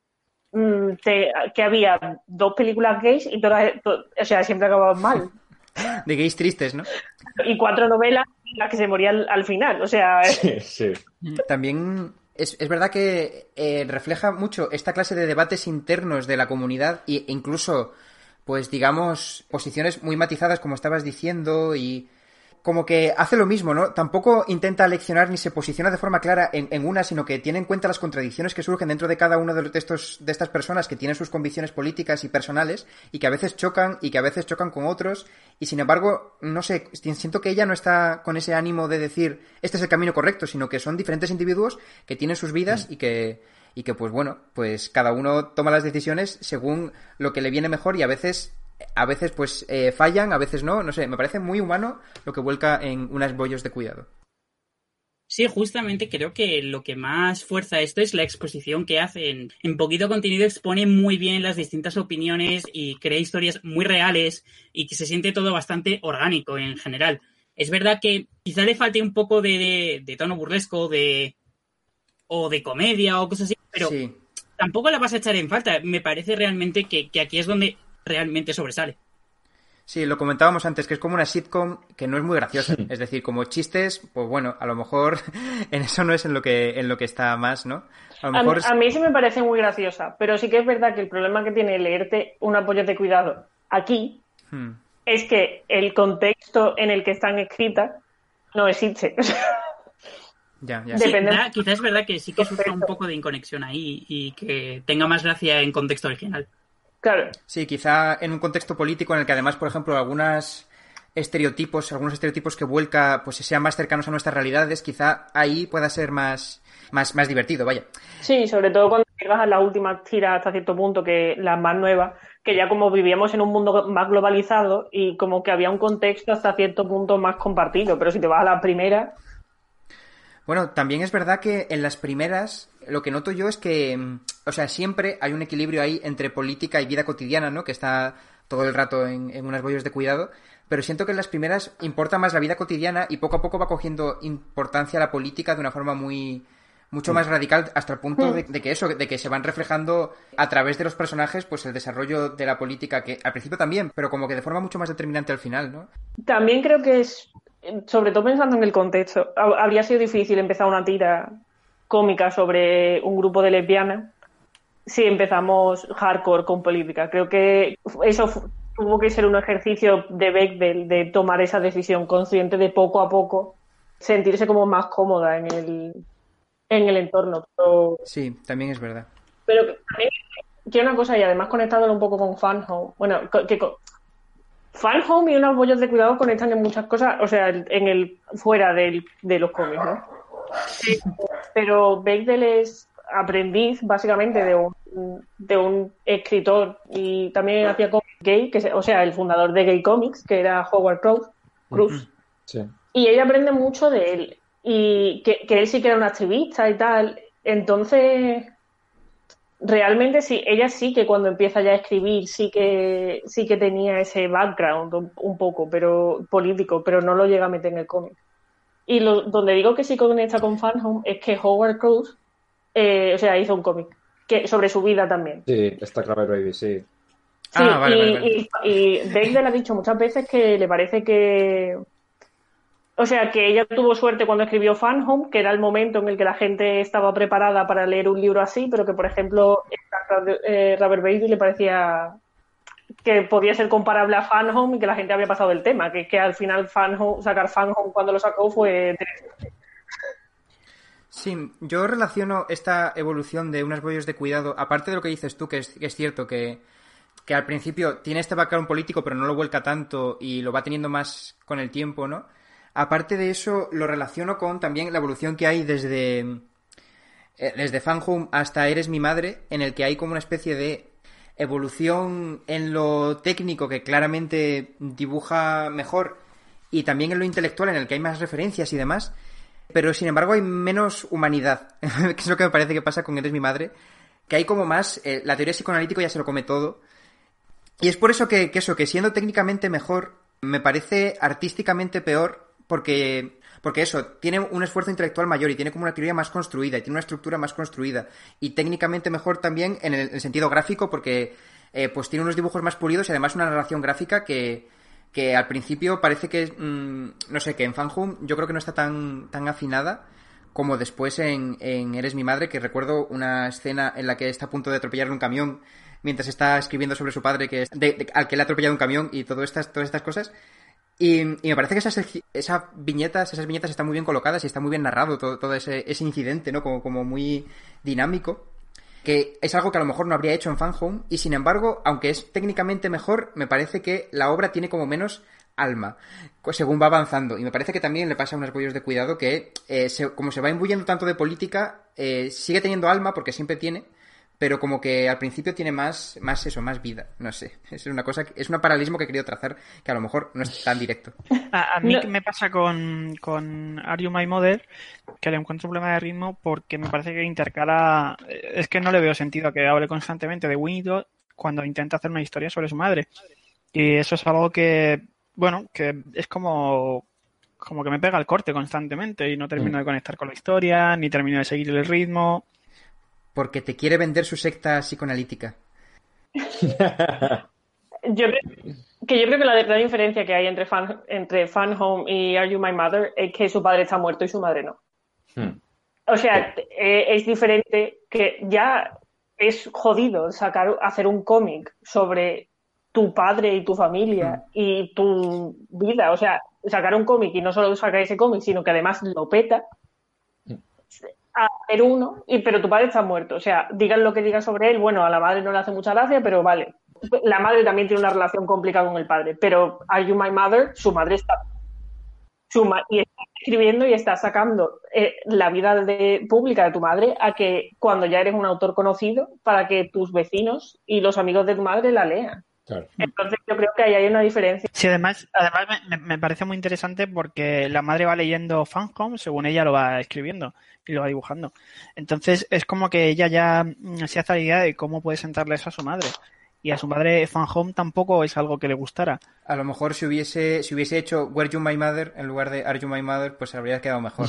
te, que había dos películas gays y todas, to, o sea, siempre acababan mal. De gays tristes, ¿no? Y cuatro novelas en las que se morían al, al final, o sea... Sí, sí. También es, es verdad que eh, refleja mucho esta clase de debates internos de la comunidad e incluso, pues digamos, posiciones muy matizadas, como estabas diciendo, y... como que hace lo mismo, ¿no? Tampoco intenta leccionar ni se posiciona de forma clara en, en una, sino que tiene en cuenta las contradicciones que surgen dentro de cada uno de, estos, de estas personas que tienen sus convicciones políticas y personales y que a veces chocan y que a veces chocan con otros, y sin embargo, no sé, siento que ella no está con ese ánimo de decir este es el camino correcto, sino que son diferentes individuos que tienen sus vidas mm. y que, y que pues bueno, pues cada uno toma las decisiones según lo que le viene mejor, y a veces... A veces pues eh, fallan, a veces no, no sé, me parece muy humano lo que vuelca en unas bollos de cuidado. Sí, justamente creo que lo que más fuerza esto es la exposición que hace. En, en poquito contenido expone muy bien las distintas opiniones y crea historias muy reales y que se siente todo bastante orgánico en general. Es verdad que quizá le falte un poco de, de, de tono burlesco de, o de comedia o cosas así, pero sí. Tampoco la vas a echar en falta. Me parece realmente que, que aquí es donde... realmente sobresale. Sí, lo comentábamos antes, que es como una sitcom que no es muy graciosa. Es decir, como chistes, pues bueno, a lo mejor en eso no es en lo que en lo que está más, ¿no? A lo mejor a, es... a mí sí me parece muy graciosa, pero sí que es verdad que el problema que tiene leerte un apoyo de cuidado aquí hmm. es que el contexto en el que están escritas no existe. Ya, ya. Sí, da, quizás es verdad que sí que sufra un poco de inconexión ahí y que tenga más gracia en contexto original. Claro. Sí, quizá en un contexto político en el que además, por ejemplo, algunos estereotipos, algunos estereotipos que vuelca, pues sean más cercanos a nuestras realidades, quizá ahí pueda ser más, más, más divertido, vaya. Sí, sobre todo cuando llegas a las últimas tiras hasta cierto punto, que las más nuevas, que ya como vivíamos en un mundo más globalizado y como que había un contexto hasta cierto punto más compartido, pero si te vas a la primera... Bueno, también es verdad que en las primeras lo que noto yo es que, o sea, siempre hay un equilibrio ahí entre política y vida cotidiana, ¿no? Que está todo el rato en, en unas bollos de cuidado, pero siento que en las primeras importa más la vida cotidiana y poco a poco va cogiendo importancia la política de una forma muy... mucho más radical, hasta el punto de, de que eso, de que se van reflejando a través de los personajes, pues el desarrollo de la política, que al principio también, pero como que de forma mucho más determinante al final, ¿no? También creo que es, sobre todo pensando en el contexto, habría sido difícil empezar una tira cómica sobre un grupo de lesbianas si empezamos hardcore con política. Creo que eso tuvo que ser un ejercicio de Bechdel de tomar esa decisión consciente de poco a poco sentirse como más cómoda en el en el entorno. Pero, sí, también es verdad. Pero también tiene una cosa, y además conectándolo un poco con Fan Home, bueno, que con, Fan Home y unos bollos de cuidado conectan en muchas cosas, o sea, en el fuera del, de los cómics, ¿no? Sí, pero Bechdel es aprendiz, básicamente, de un, de un escritor y también hacía cómics gay, que, o sea, el fundador de Gay Comics, que era Howard Cruz. Cruz. Sí. Y ella aprende mucho de él. Y que, que él sí que era un activista y tal. Entonces, realmente sí, ella sí que cuando empieza ya a escribir sí que sí que tenía ese background un, un poco, pero político, pero no lo llega a meter en el cómic. Y lo, donde digo que sí conecta con Fan Home es que Howard Cruz, eh, o sea, hizo un cómic que sobre su vida también. Sí, está Craver Baby, sí. Sí, ah, vale, y, vale, vale. y, y Bechdel ha dicho muchas veces que le parece que... O sea, que ella tuvo suerte cuando escribió Fan Home, que era el momento en el que la gente estaba preparada para leer un libro así, pero que, por ejemplo, eh, Rubber Baby le parecía que podía ser comparable a Fan Home y que la gente había pasado del tema, que, que al final Fan Home, sacar Fan Home cuando lo sacó fue interesante. Sí, yo relaciono esta evolución de unos bollos de cuidado, aparte de lo que dices tú, que es, que es cierto que, que al principio tiene este background político, pero no lo vuelca tanto y lo va teniendo más con el tiempo, ¿no? Aparte de eso, lo relaciono con también la evolución que hay desde, eh, desde Fan Home hasta Eres mi madre, en el que hay como una especie de evolución en lo técnico que claramente dibuja mejor y también en lo intelectual en el que hay más referencias y demás, pero sin embargo hay menos humanidad, que es lo que me parece que pasa con Eres mi madre, que hay como más, eh, la teoría psicoanalítica ya se lo come todo, y es por eso que, que eso, que siendo técnicamente mejor, me parece artísticamente peor. Porque, porque eso, tiene un esfuerzo intelectual mayor y tiene como una teoría más construida y tiene una estructura más construida. Y técnicamente mejor también en el, en el sentido gráfico porque eh, pues tiene unos dibujos más pulidos y además una narración gráfica que, que al principio parece que, mmm, no sé, que en Fan Home yo creo que no está tan, tan afinada como después en, en Eres mi madre, que recuerdo una escena en la que está a punto de atropellar un camión mientras está escribiendo sobre su padre que es de, de, al que le ha atropellado un camión y todo estas, todas estas cosas. Y, y me parece que esas, esas viñetas esas viñetas están muy bien colocadas y está muy bien narrado todo, todo ese, ese incidente, ¿no? Como, como muy dinámico. Que es algo que a lo mejor no habría hecho en Fan Home. Y sin embargo, aunque es técnicamente mejor, me parece que la obra tiene como menos alma según va avanzando. Y me parece que también le pasa a unos bollos de cuidado que, eh, se, como se va imbuyendo tanto de política, eh, sigue teniendo alma porque siempre tiene. Pero como que al principio tiene más, más eso, más vida, no sé. Es una cosa, es un paralelismo que he querido trazar que a lo mejor no es tan directo. A, a mí no. me pasa con, con Are You My Mother, que le encuentro un problema de ritmo porque me parece que intercala, es que no le veo sentido a que hable constantemente de Winnie Todd cuando intenta hacer una historia sobre su madre. Y eso es algo que, bueno, que es como, como que me pega el corte constantemente y no termino mm. de conectar con la historia, ni termino de seguir el ritmo. Porque te quiere vender su secta psicoanalítica. yo creo, que yo creo que la gran diferencia que hay entre Fan, entre Fan Home y Are You My Mother es que su padre está muerto y su madre no. Hmm. O sea, eh, es diferente que ya es jodido sacar, hacer un cómic sobre tu padre y tu familia hmm. y tu vida. O sea, sacar un cómic y no solo sacar ese cómic, sino que además lo peta. A hacer uno, y, pero tu padre está muerto. O sea, digan lo que digan sobre él, bueno, a la madre no le hace mucha gracia, pero vale. La madre también tiene una relación complicada con el padre, pero Are You My Mother, su madre está. su ma- y estás escribiendo y estás sacando eh, la vida de, pública de tu madre a que cuando ya eres un autor conocido, para que tus vecinos y los amigos de tu madre la lean. Claro. Entonces yo creo que ahí hay una diferencia. Sí, además, además me, me parece muy interesante porque la madre va leyendo Fan Home según ella lo va escribiendo y lo va dibujando. Entonces es como que ella ya se hace la idea de cómo puede sentarle eso a su madre. Y a su madre Fan Home tampoco es algo que le gustara. A lo mejor si hubiese si hubiese hecho Were You My Mother en lugar de Are You My Mother, pues habría quedado mejor.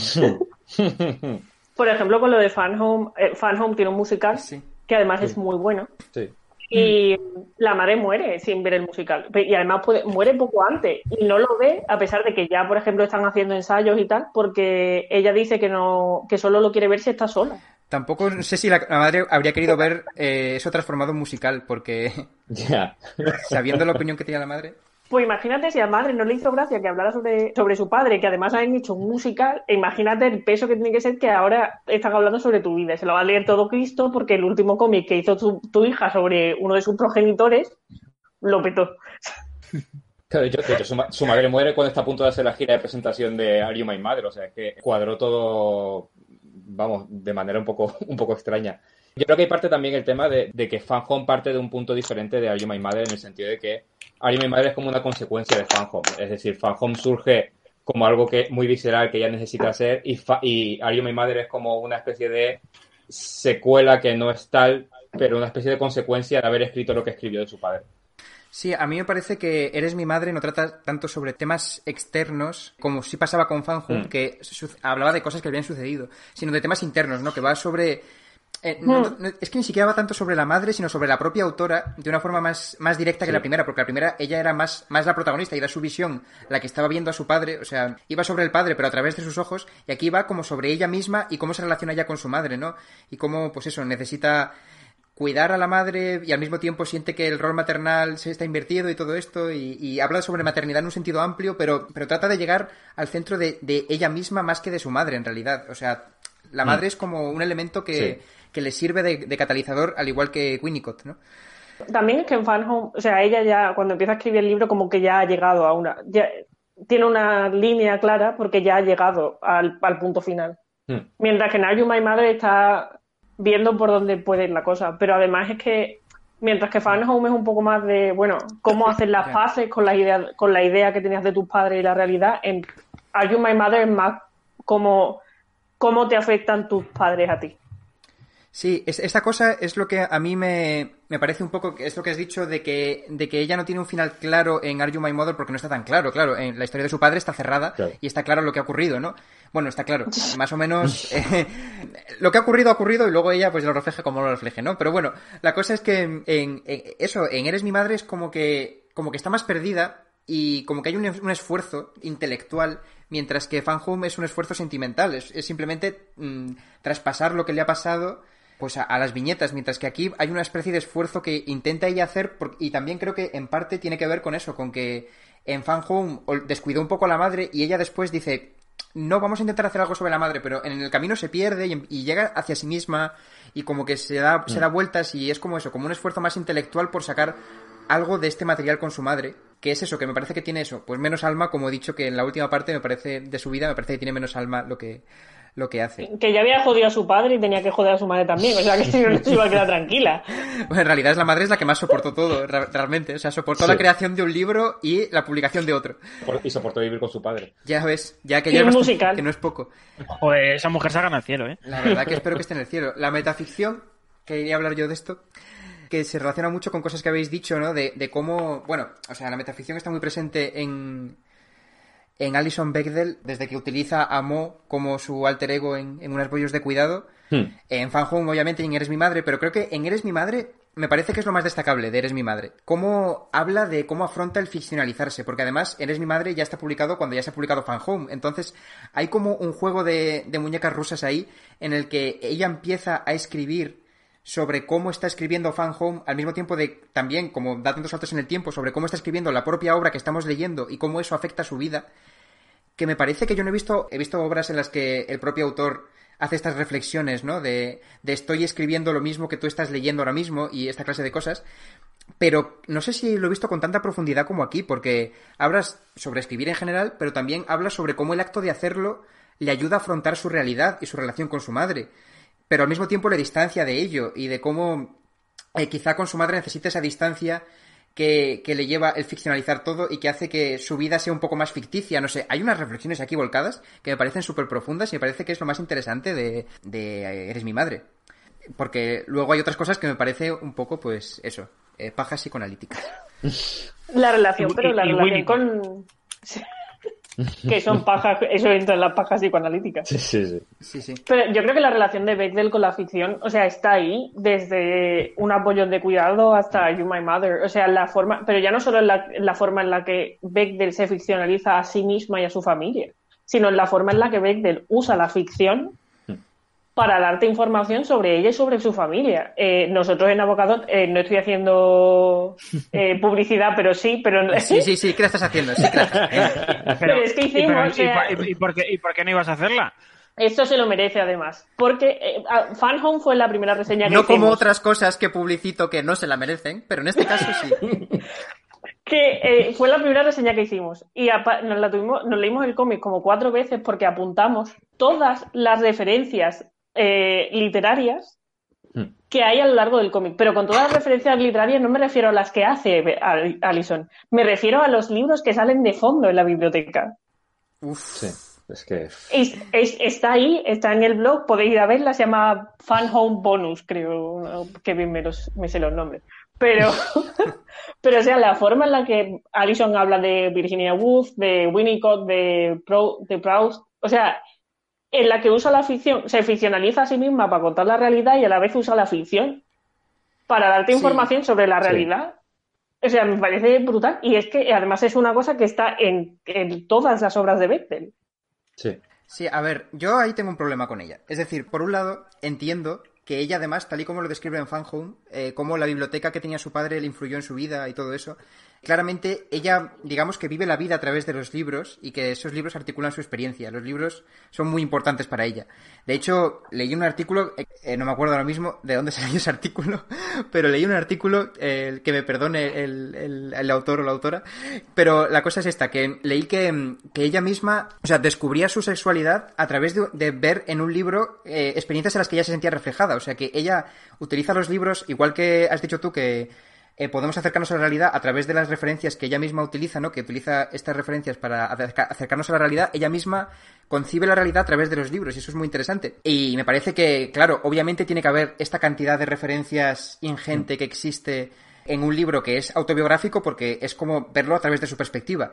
Por ejemplo, con lo de Fan Home, eh, Fan Home tiene un musical Sí. que además Sí. es muy bueno. Sí. Y la madre muere sin ver el musical. Y además puede, muere poco antes. Y no lo ve, a pesar de que ya, por ejemplo, están haciendo ensayos y tal, porque ella dice que no que solo lo quiere ver si está sola. Tampoco sé si la, la madre habría querido ver eh, eso transformado en musical, porque Ya. sabiendo la opinión que tenía la madre... Pues imagínate si a la madre no le hizo gracia que hablara sobre, sobre su padre, que además han hecho un musical, e imagínate el peso que tiene que ser que ahora están hablando sobre tu vida. Se lo va a leer todo Cristo porque el último cómic que hizo tu, tu hija sobre uno de sus progenitores lo petó. Claro, de hecho, de hecho, su, ma- su madre muere cuando está a punto de hacer la gira de presentación de Are You My Mother, o sea, es que cuadró todo, vamos, de manera un poco, un poco extraña. Yo creo que hay parte también el tema de, de que Fan Home parte de un punto diferente de Are You My Mother en el sentido de que Are You My Mother es como una consecuencia de Fan Home, es decir, Fan Home surge como algo que muy visceral que ella necesita hacer y, fa- y Are You My Mother es como una especie de secuela que no es tal, pero una especie de consecuencia de haber escrito lo que escribió de su padre. Sí, a mí me parece que Eres mi madre no trata tanto sobre temas externos como sí pasaba con Fan Home, Mm. que su- hablaba de cosas que habían sucedido, sino de temas internos, ¿no? Que va sobre... eh, no- Mm. no- es que ni siquiera va tanto sobre la madre, sino sobre la propia autora, de una forma más, más directa que Sí. la primera, porque la primera ella era más, más la protagonista y era su visión la que estaba viendo a su padre, o sea, iba sobre el padre pero a través de sus ojos, y aquí va como sobre ella misma y cómo se relaciona ella con su madre, ¿no? Y cómo, pues eso, necesita cuidar a la madre y al mismo tiempo siente que el rol maternal se está invertido y todo esto, y, y habla sobre maternidad en un sentido amplio, pero, pero trata de llegar al centro de, de ella misma más que de su madre, en realidad. O sea, la madre Mm. es como un elemento que, Sí. que le sirve de, de catalizador, al igual que Winnicott, ¿no? También es que en Fan Home, o sea, ella ya cuando empieza a escribir el libro como que ya ha llegado a una... Ya, tiene una línea clara porque ya ha llegado al, al punto final. Mm. Mientras que en Are You My Mother está viendo por dónde puede ir la cosa. Pero además es que, mientras que Fan Home es un poco más de, bueno, cómo hacer las Ya. paces con la idea, con la idea que tenías de tus padres y la realidad, en Are You My Mother es más como cómo te afectan tus padres a ti. Sí, es- esta cosa es lo que a mí me, me parece un poco, que es lo que has dicho de que, de que ella no tiene un final claro en Are You My Mother porque no está tan claro, claro, en la historia de su padre está cerrada Claro. y está claro lo que ha ocurrido, ¿no? Bueno, está claro, más o menos eh, lo que ha ocurrido ha ocurrido y luego ella pues lo refleja como lo refleje, ¿no? Pero bueno, la cosa es que en, en- en eso, en Eres mi madre es como que, como que está más perdida y como que hay un, un esfuerzo intelectual, mientras que Fan Home es un esfuerzo sentimental, es, es simplemente mm, traspasar lo que le ha pasado pues a, a las viñetas, mientras que aquí hay una especie de esfuerzo que intenta ella hacer por- y también creo que en parte tiene que ver con eso, con que en Fan Home ol- descuidó un poco a la madre y ella después dice, no, vamos a intentar hacer algo sobre la madre, pero en el camino se pierde y, y llega hacia sí misma y como que se da, se da vueltas y es como eso, como un esfuerzo más intelectual por sacar algo de este material con su madre, que es eso, que me parece que tiene eso, pues menos alma, como he dicho que en la última parte me parece de su vida, me parece que tiene menos alma lo que, lo que hace. Que ya había jodido a su padre y tenía que joder a su madre también, o sea que no se iba a quedar tranquila. Bueno, en realidad es la madre es la que más soportó todo, ra- realmente. O sea, soportó Sí. la creación de un libro y la publicación de otro. Por- Y soportó vivir con su padre. Ya ves, ya que Y ya un es bastante- musical. que no es poco. Joder, esa mujer se ha ganado el cielo, ¿eh? La verdad que espero que esté en el cielo. La metaficción, quería hablar yo de esto, que se relaciona mucho con cosas que habéis dicho, ¿no? De, de cómo, bueno, o sea, la metaficción está muy presente en, en Alison Bechdel, desde que utiliza a Mo como su alter ego en, en Unos bollos de cuidado. Hmm. En Fan Home, obviamente, y en Eres mi madre, pero creo que en Eres mi madre me parece que es lo más destacable de Eres mi madre. Cómo habla de cómo afronta el ficcionalizarse, porque además Eres mi madre ya está publicado cuando ya se ha publicado Fan Home. Entonces, hay como un juego de, de muñecas rusas ahí en el que ella empieza a escribir sobre cómo está escribiendo Fan Home, al mismo tiempo de también, como da tantos saltos en el tiempo, sobre cómo está escribiendo la propia obra que estamos leyendo y cómo eso afecta a su vida, que me parece que yo no he visto, he visto obras en las que el propio autor hace estas reflexiones, ¿no? De, de estoy escribiendo lo mismo que tú estás leyendo ahora mismo y esta clase de cosas. Pero no sé si lo he visto con tanta profundidad como aquí, porque hablas sobre escribir en general, pero también hablas sobre cómo el acto de hacerlo le ayuda a afrontar su realidad y su relación con su madre. Pero al mismo tiempo le distancia de ello y de cómo eh, quizá con su madre necesita esa distancia que, que le lleva el ficcionalizar todo y que hace que su vida sea un poco más ficticia. No sé, hay unas reflexiones aquí volcadas que me parecen súper profundas y me parece que es lo más interesante de, de Eres mi madre. Porque luego hay otras cosas que me parece un poco, pues, eso, eh, pajas psicoanalíticas. La relación, Y- pero la y relación Winnie. con... que son pajas, eso entra en las pajas psicoanalíticas. Sí, sí, sí. Sí, sí. Pero yo creo que la relación de Bechdel con la ficción, o sea, está ahí desde un apoyo de cuidado hasta You My Mother. O sea, la forma, pero ya no solo en la, en la forma en la que Bechdel se ficcionaliza a sí misma y a su familia, sino en la forma en la que Bechdel usa la ficción para darte información sobre ella y sobre su familia. Eh, nosotros en Abogados, eh, no estoy haciendo eh, publicidad, pero sí, pero... Sí, sí, sí, ¿qué la estás haciendo? Sí, que la estás haciendo. Pero es que hicimos, pero, o sea- ¿y, por- y por qué, ¿Y por qué no ibas a hacerla? Esto se lo merece, además. Porque eh, a- Fan Home fue la primera reseña que No hicimos. como otras cosas que publicito que no se la merecen, pero en este caso sí. Que eh, fue la primera reseña que hicimos. Y apa- nos, la tuvimos, nos leímos el cómic como cuatro veces porque apuntamos todas las referencias eh, literarias que hay a lo largo del cómic. Pero con todas las referencias literarias no me refiero a las que hace Al- Alison. Me refiero a los libros que salen de fondo en la biblioteca. Uf. Sí, es que... Es- es- está ahí, está en el blog, podéis ir a verla, se llama Fan Home Bonus, creo, no, que bien me, los, me sé los nombres. Pero, pero o sea, la forma en la que Alison habla de Virginia Woolf, de Winnicott, de, Pro, de Proust, o sea, en la que usa la ficción, se ficcionaliza a sí misma para contar la realidad y a la vez usa la ficción para darte Sí. información sobre la Sí. realidad. O sea, me parece brutal. Y es que además es una cosa que está en, en todas las obras de Bechdel. Sí. Sí, a ver, yo ahí tengo un problema con ella. Es decir, por un lado, entiendo que ella además, tal y como lo describe en Fan Home, eh, cómo la biblioteca que tenía su padre le influyó en su vida y todo eso. Claramente, ella, digamos que vive la vida a través de los libros y que esos libros articulan su experiencia. Los libros son muy importantes para ella. De hecho, leí un artículo, eh, no me acuerdo ahora mismo de dónde salió ese artículo, pero leí un artículo, eh, que me perdone el, el, el autor o la autora, pero la cosa es esta, que leí que, que ella misma, o sea, descubría su sexualidad a través de, de ver en un libro eh, experiencias en las que ella se sentía reflejada. O sea, que ella utiliza los libros, igual que has dicho tú que Eh, podemos acercarnos a la realidad a través de las referencias que ella misma utiliza, ¿no? Que utiliza estas referencias para acerca- acercarnos a la realidad. Ella misma concibe la realidad a través de los libros y eso es muy interesante. Y me parece que, claro, obviamente tiene que haber esta cantidad de referencias ingente que existe en un libro que es autobiográfico porque es como verlo a través de su perspectiva.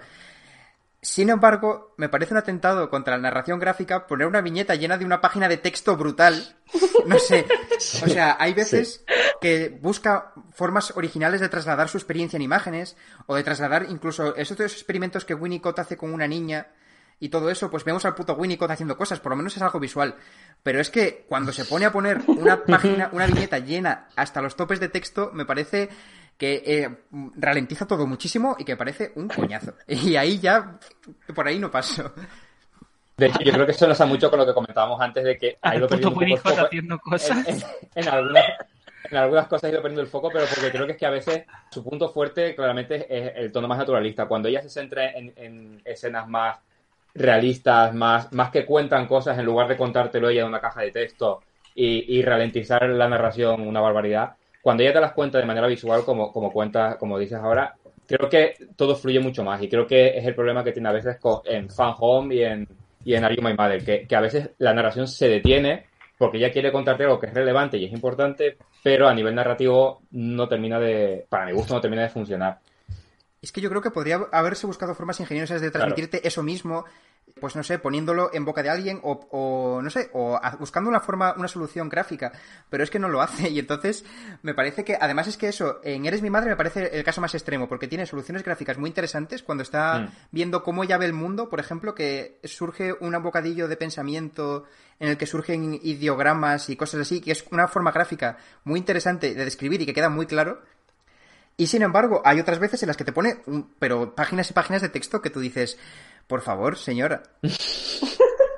Sin embargo, me parece un atentado contra la narración gráfica poner una viñeta llena de una página de texto brutal. No sé. O sea, hay veces que busca formas originales de trasladar su experiencia en imágenes o de trasladar incluso esos experimentos que Winnicott hace con una niña y todo eso, pues vemos al puto Winnicott haciendo cosas, por lo menos es algo visual. Pero es que cuando se pone a poner una página, una viñeta llena hasta los topes de texto, me parece que eh, ralentiza todo muchísimo y que parece un coñazo. Y ahí ya, por ahí no paso. De hecho, yo creo que eso enlaza mucho con lo que comentábamos antes de que ha El ido puto perdiendo un poco el Winnicott foco haciendo cosas. En, en- en algunas, en algunas cosas ha ido perdiendo el foco, pero porque creo que es que a veces su punto fuerte claramente es el tono más naturalista. Cuando ella se centra en, en escenas más realistas, más, más que cuentan cosas en lugar de contártelo ella de una caja de texto y, y ralentizar la narración una barbaridad, cuando ella te las cuenta de manera visual, como, como cuenta, como dices ahora, creo que todo fluye mucho más y creo que es el problema que tiene a veces con, en Fan Home y en, y en Are You My Mother, que, que a veces la narración se detiene porque ella quiere contarte algo que es relevante y es importante, pero a nivel narrativo no termina de, para mi gusto, no termina de funcionar. Es que yo creo que podría haberse buscado formas ingeniosas de transmitirte claro. eso mismo, pues no sé, poniéndolo en boca de alguien o, o no sé, o a, buscando una forma, una solución gráfica, pero es que no lo hace y entonces me parece que, además es que eso, en Eres mi madre me parece el caso más extremo, porque tiene soluciones gráficas muy interesantes cuando está mm. viendo cómo ella ve el mundo, por ejemplo, que surge un bocadillo de pensamiento en el que surgen ideogramas y cosas así, que es una forma gráfica muy interesante de describir y que queda muy claro. Y sin embargo, hay otras veces en las que te pone, un, pero páginas y páginas de texto que tú dices, por favor, señora.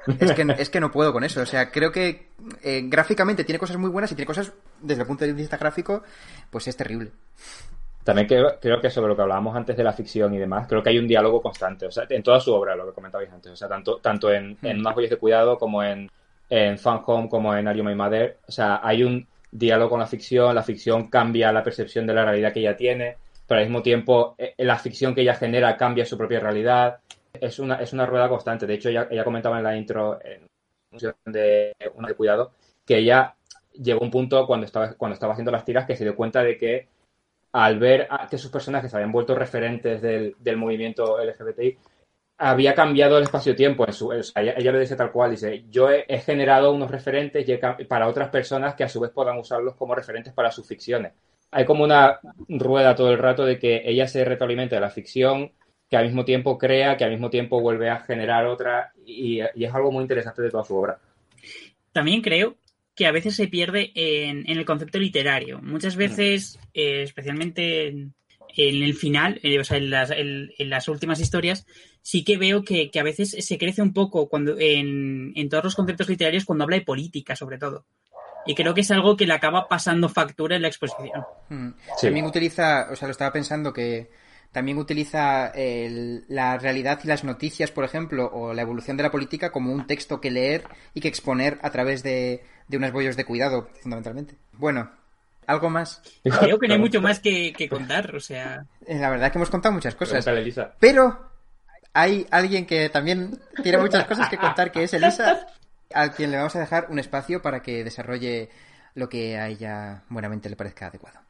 es que, es que no puedo con eso. O sea, creo que eh, gráficamente tiene cosas muy buenas y tiene cosas, desde el punto de vista gráfico, pues es terrible. También creo, creo que sobre lo que hablábamos antes de la ficción y demás, creo que hay un diálogo constante, o sea, en toda su obra, lo que comentabais antes, o sea, tanto, tanto en, mm. en Unas joyas de cuidado como en, en Fan Home, como en Are You My Mother, o sea, hay un diálogo con la ficción, la ficción cambia la percepción de la realidad que ella tiene, pero al mismo tiempo eh, la ficción que ella genera cambia su propia realidad, es una, es una rueda constante. De hecho, ella, ella comentaba en la intro en de Una de cuidado que ella llegó a un punto cuando estaba, cuando estaba haciendo las tiras que se dio cuenta de que al ver a, que sus personajes se habían vuelto referentes del, del movimiento L G B T I, había cambiado el espacio-tiempo. En su, o sea, ella, ella lo dice tal cual, dice, yo he, he generado unos referentes y he, para otras personas que a su vez puedan usarlos como referentes para sus ficciones. Hay como una rueda todo el rato de que ella se retroalimenta de la ficción, que al mismo tiempo crea, que al mismo tiempo vuelve a generar otra, y, y es algo muy interesante de toda su obra. También creo que a veces se pierde en, en el concepto literario. Muchas veces, eh, especialmente en, en el final, eh, o sea, en las, en, en las últimas historias, sí que veo que, que a veces se crece un poco cuando en, en todos los conceptos literarios cuando habla de política, sobre todo. Y creo que es algo que le acaba pasando factura en la exposición. Mm. Sí. También utiliza, o sea, lo estaba pensando que también utiliza el, la realidad y las noticias, por ejemplo, o la evolución de la política como un texto que leer y que exponer a través de, de unas boyas de cuidado, fundamentalmente. Bueno, ¿algo más? Creo que no hay mucho más que, que contar, o sea... La verdad es que hemos contado muchas cosas. Pero hay alguien que también tiene muchas cosas que contar, que es Elisa, a quien le vamos a dejar un espacio para que desarrolle lo que a ella buenamente le parezca adecuado.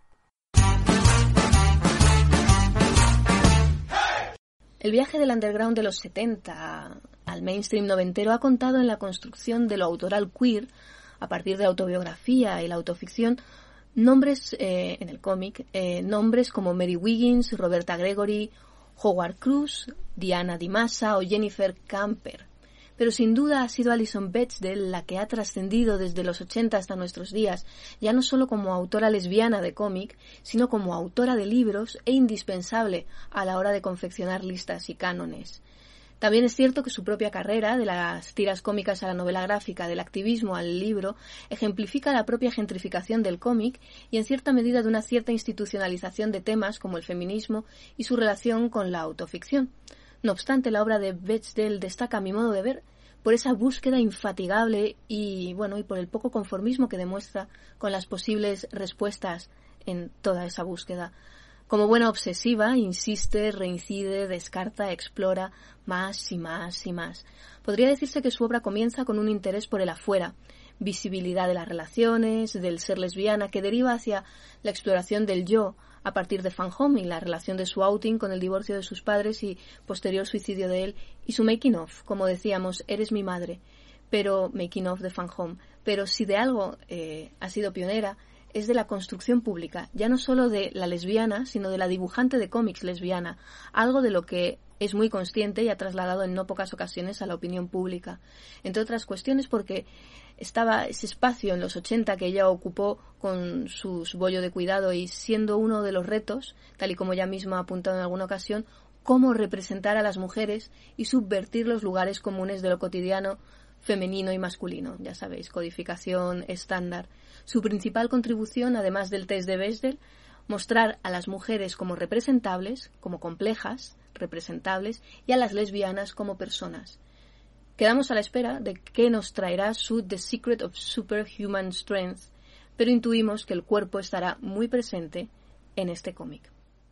El viaje del underground de los setenta al mainstream noventero ha contado en la construcción de lo autoral queer, a partir de la autobiografía y la autoficción, nombres eh, en el cómic, eh, nombres como Mary Wiggins, Roberta Gregory, Howard Cruz, Diana Di Massa o Jennifer Camper. Pero sin duda ha sido Alison Bechdel la que ha trascendido desde los ochenta hasta nuestros días, ya no solo como autora lesbiana de cómic, sino como autora de libros e indispensable a la hora de confeccionar listas y cánones. También es cierto que su propia carrera, de las tiras cómicas a la novela gráfica, del activismo al libro, ejemplifica la propia gentrificación del cómic y en cierta medida de una cierta institucionalización de temas como el feminismo y su relación con la autoficción. No obstante, la obra de Bechdel destaca, a mi modo de ver, por esa búsqueda infatigable y, bueno, y por el poco conformismo que demuestra con las posibles respuestas en toda esa búsqueda. Como buena obsesiva, insiste, reincide, descarta, explora más y más y más. Podría decirse que su obra comienza con un interés por el afuera, visibilidad de las relaciones, del ser lesbiana, que deriva hacia la exploración del yo, a partir de Fan Home y la relación de su outing con el divorcio de sus padres y posterior suicidio de él, y su making of, como decíamos, Eres mi madre, pero making of de Fan Home. Pero si de algo eh, ha sido pionera, es de la construcción pública, ya no solo de la lesbiana, sino de la dibujante de cómics lesbiana, algo de lo que es muy consciente y ha trasladado en no pocas ocasiones a la opinión pública. Entre otras cuestiones porque estaba ese espacio en los ochenta que ella ocupó con su bollo de cuidado y siendo uno de los retos, tal y como ella misma ha apuntado en alguna ocasión, cómo representar a las mujeres y subvertir los lugares comunes de lo cotidiano femenino y masculino, ya sabéis, codificación estándar. Su principal contribución, además del test de Bechdel, mostrar a las mujeres como representables, como complejas, representables, y a las lesbianas como personas. Quedamos a la espera de qué nos traerá su The Secret of Superhuman Strength, pero intuimos que el cuerpo estará muy presente en este cómic.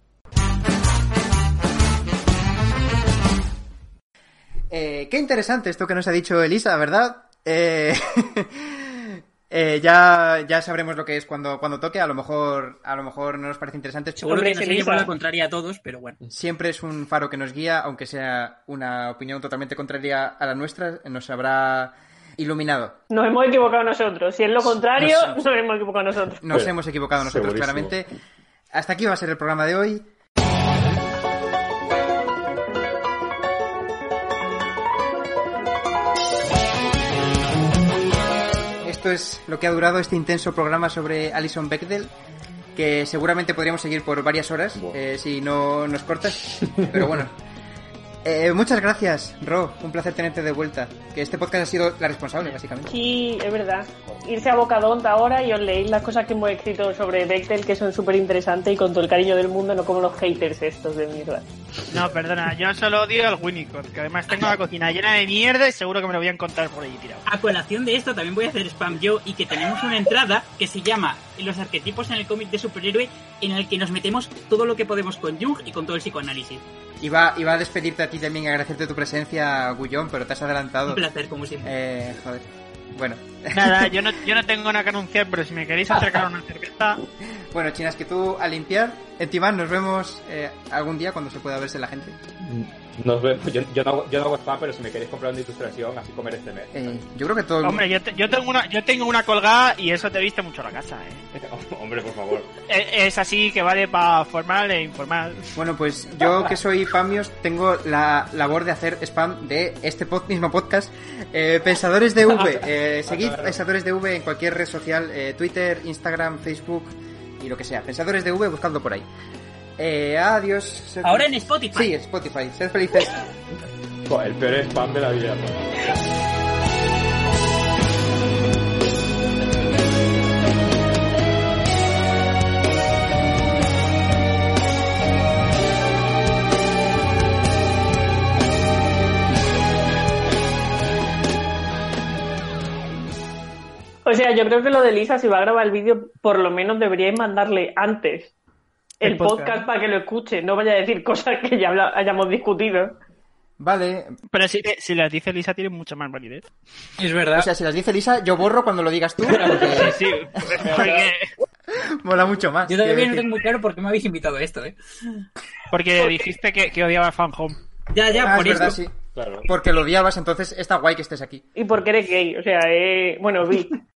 Eh, qué interesante esto que nos ha dicho Elisa, ¿verdad? Eh, eh, ya, ya sabremos lo que es cuando, cuando toque. A lo mejor, a lo mejor no nos parece interesante. Seguro que nos lleva la contraria a todos, pero bueno. Siempre es un faro que nos guía, aunque sea una opinión totalmente contraria a la nuestra, nos habrá iluminado. Nos hemos equivocado nosotros. Si es lo contrario, nos, nos hemos equivocado nosotros. Nos pero, hemos equivocado nosotros, segurísimo. Claramente. Hasta aquí va a ser el programa de hoy. Esto es lo que ha durado este intenso programa sobre Alison Bechdel, que seguramente podríamos seguir por varias horas, eh, si no nos cortas, pero bueno. Eh, muchas gracias, Ro. Un placer tenerte de vuelta. Que este podcast ha sido la responsable, básicamente. Sí, es verdad. Irse a Bocadonta ahora y os leéis las cosas que hemos escrito sobre Bechdel, que son súper interesantes y con todo el cariño del mundo, no como los haters estos de mierda. No, perdona, yo solo odio al Winnicott, que además tengo la cocina llena de mierda y seguro que me lo voy a encontrar por ahí tirado. A colación de esto también voy a hacer spam yo, y que tenemos una entrada que se llama Los arquetipos en el cómic de superhéroe, en el que nos metemos todo lo que podemos con Jung y con todo el psicoanálisis. Iba, iba a despedirte a ti también y agradecerte tu presencia, Gullón, pero te has adelantado. Un placer, como siempre. Eh, joder. Bueno. Nada, yo no, yo no tengo nada que anunciar, pero si me queréis acercar una cerveza... Bueno, Chinas, que tú a limpiar. En Timán, nos vemos eh, algún día cuando se pueda verse la gente. Nos vemos. Yo, yo, no, hago, yo no hago spam, pero si me queréis comprar una ilustración, así comer este mes. Eh, yo creo que todo el mundo... Hombre, yo, te, yo, tengo una, yo tengo una colgada y eso te viste mucho la casa, ¿eh? Hombre, por favor. Es, es así que vale para formal e informal. Bueno, pues yo que soy Pamios tengo la labor de hacer spam de este pod, mismo podcast. Eh, Pensadores de V. Eh, seguid Pensadores de V en cualquier red social. Eh, Twitter, Instagram, Facebook y lo que sea. Pensadores de V, buscadlo por ahí. Eh, adiós. Sed Ahora felices. en Spotify. Sí, Spotify. Sed felices. El peor spam de la vida. O sea, yo creo que lo de Lisa, si va a grabar el vídeo, por lo menos deberíais mandarle antes el, el podcast. podcast para que lo escuche. No vaya a decir cosas que ya habla, hayamos discutido. Vale. Pero si, si las dice Lisa, tiene mucha más validez. Es verdad. O sea, si las dice Lisa, yo borro cuando lo digas tú. Porque... Sí, sí. Porque... Mola mucho más. Yo todavía no tengo muy claro por qué me habéis invitado a esto, ¿eh? Porque dijiste que, que odiaba Fan Home. Ya, ya, ah, por es eso. Verdad, sí. Claro. Porque lo odiabas, entonces está guay que estés aquí. Y porque eres gay, o sea, eh... bueno, vi.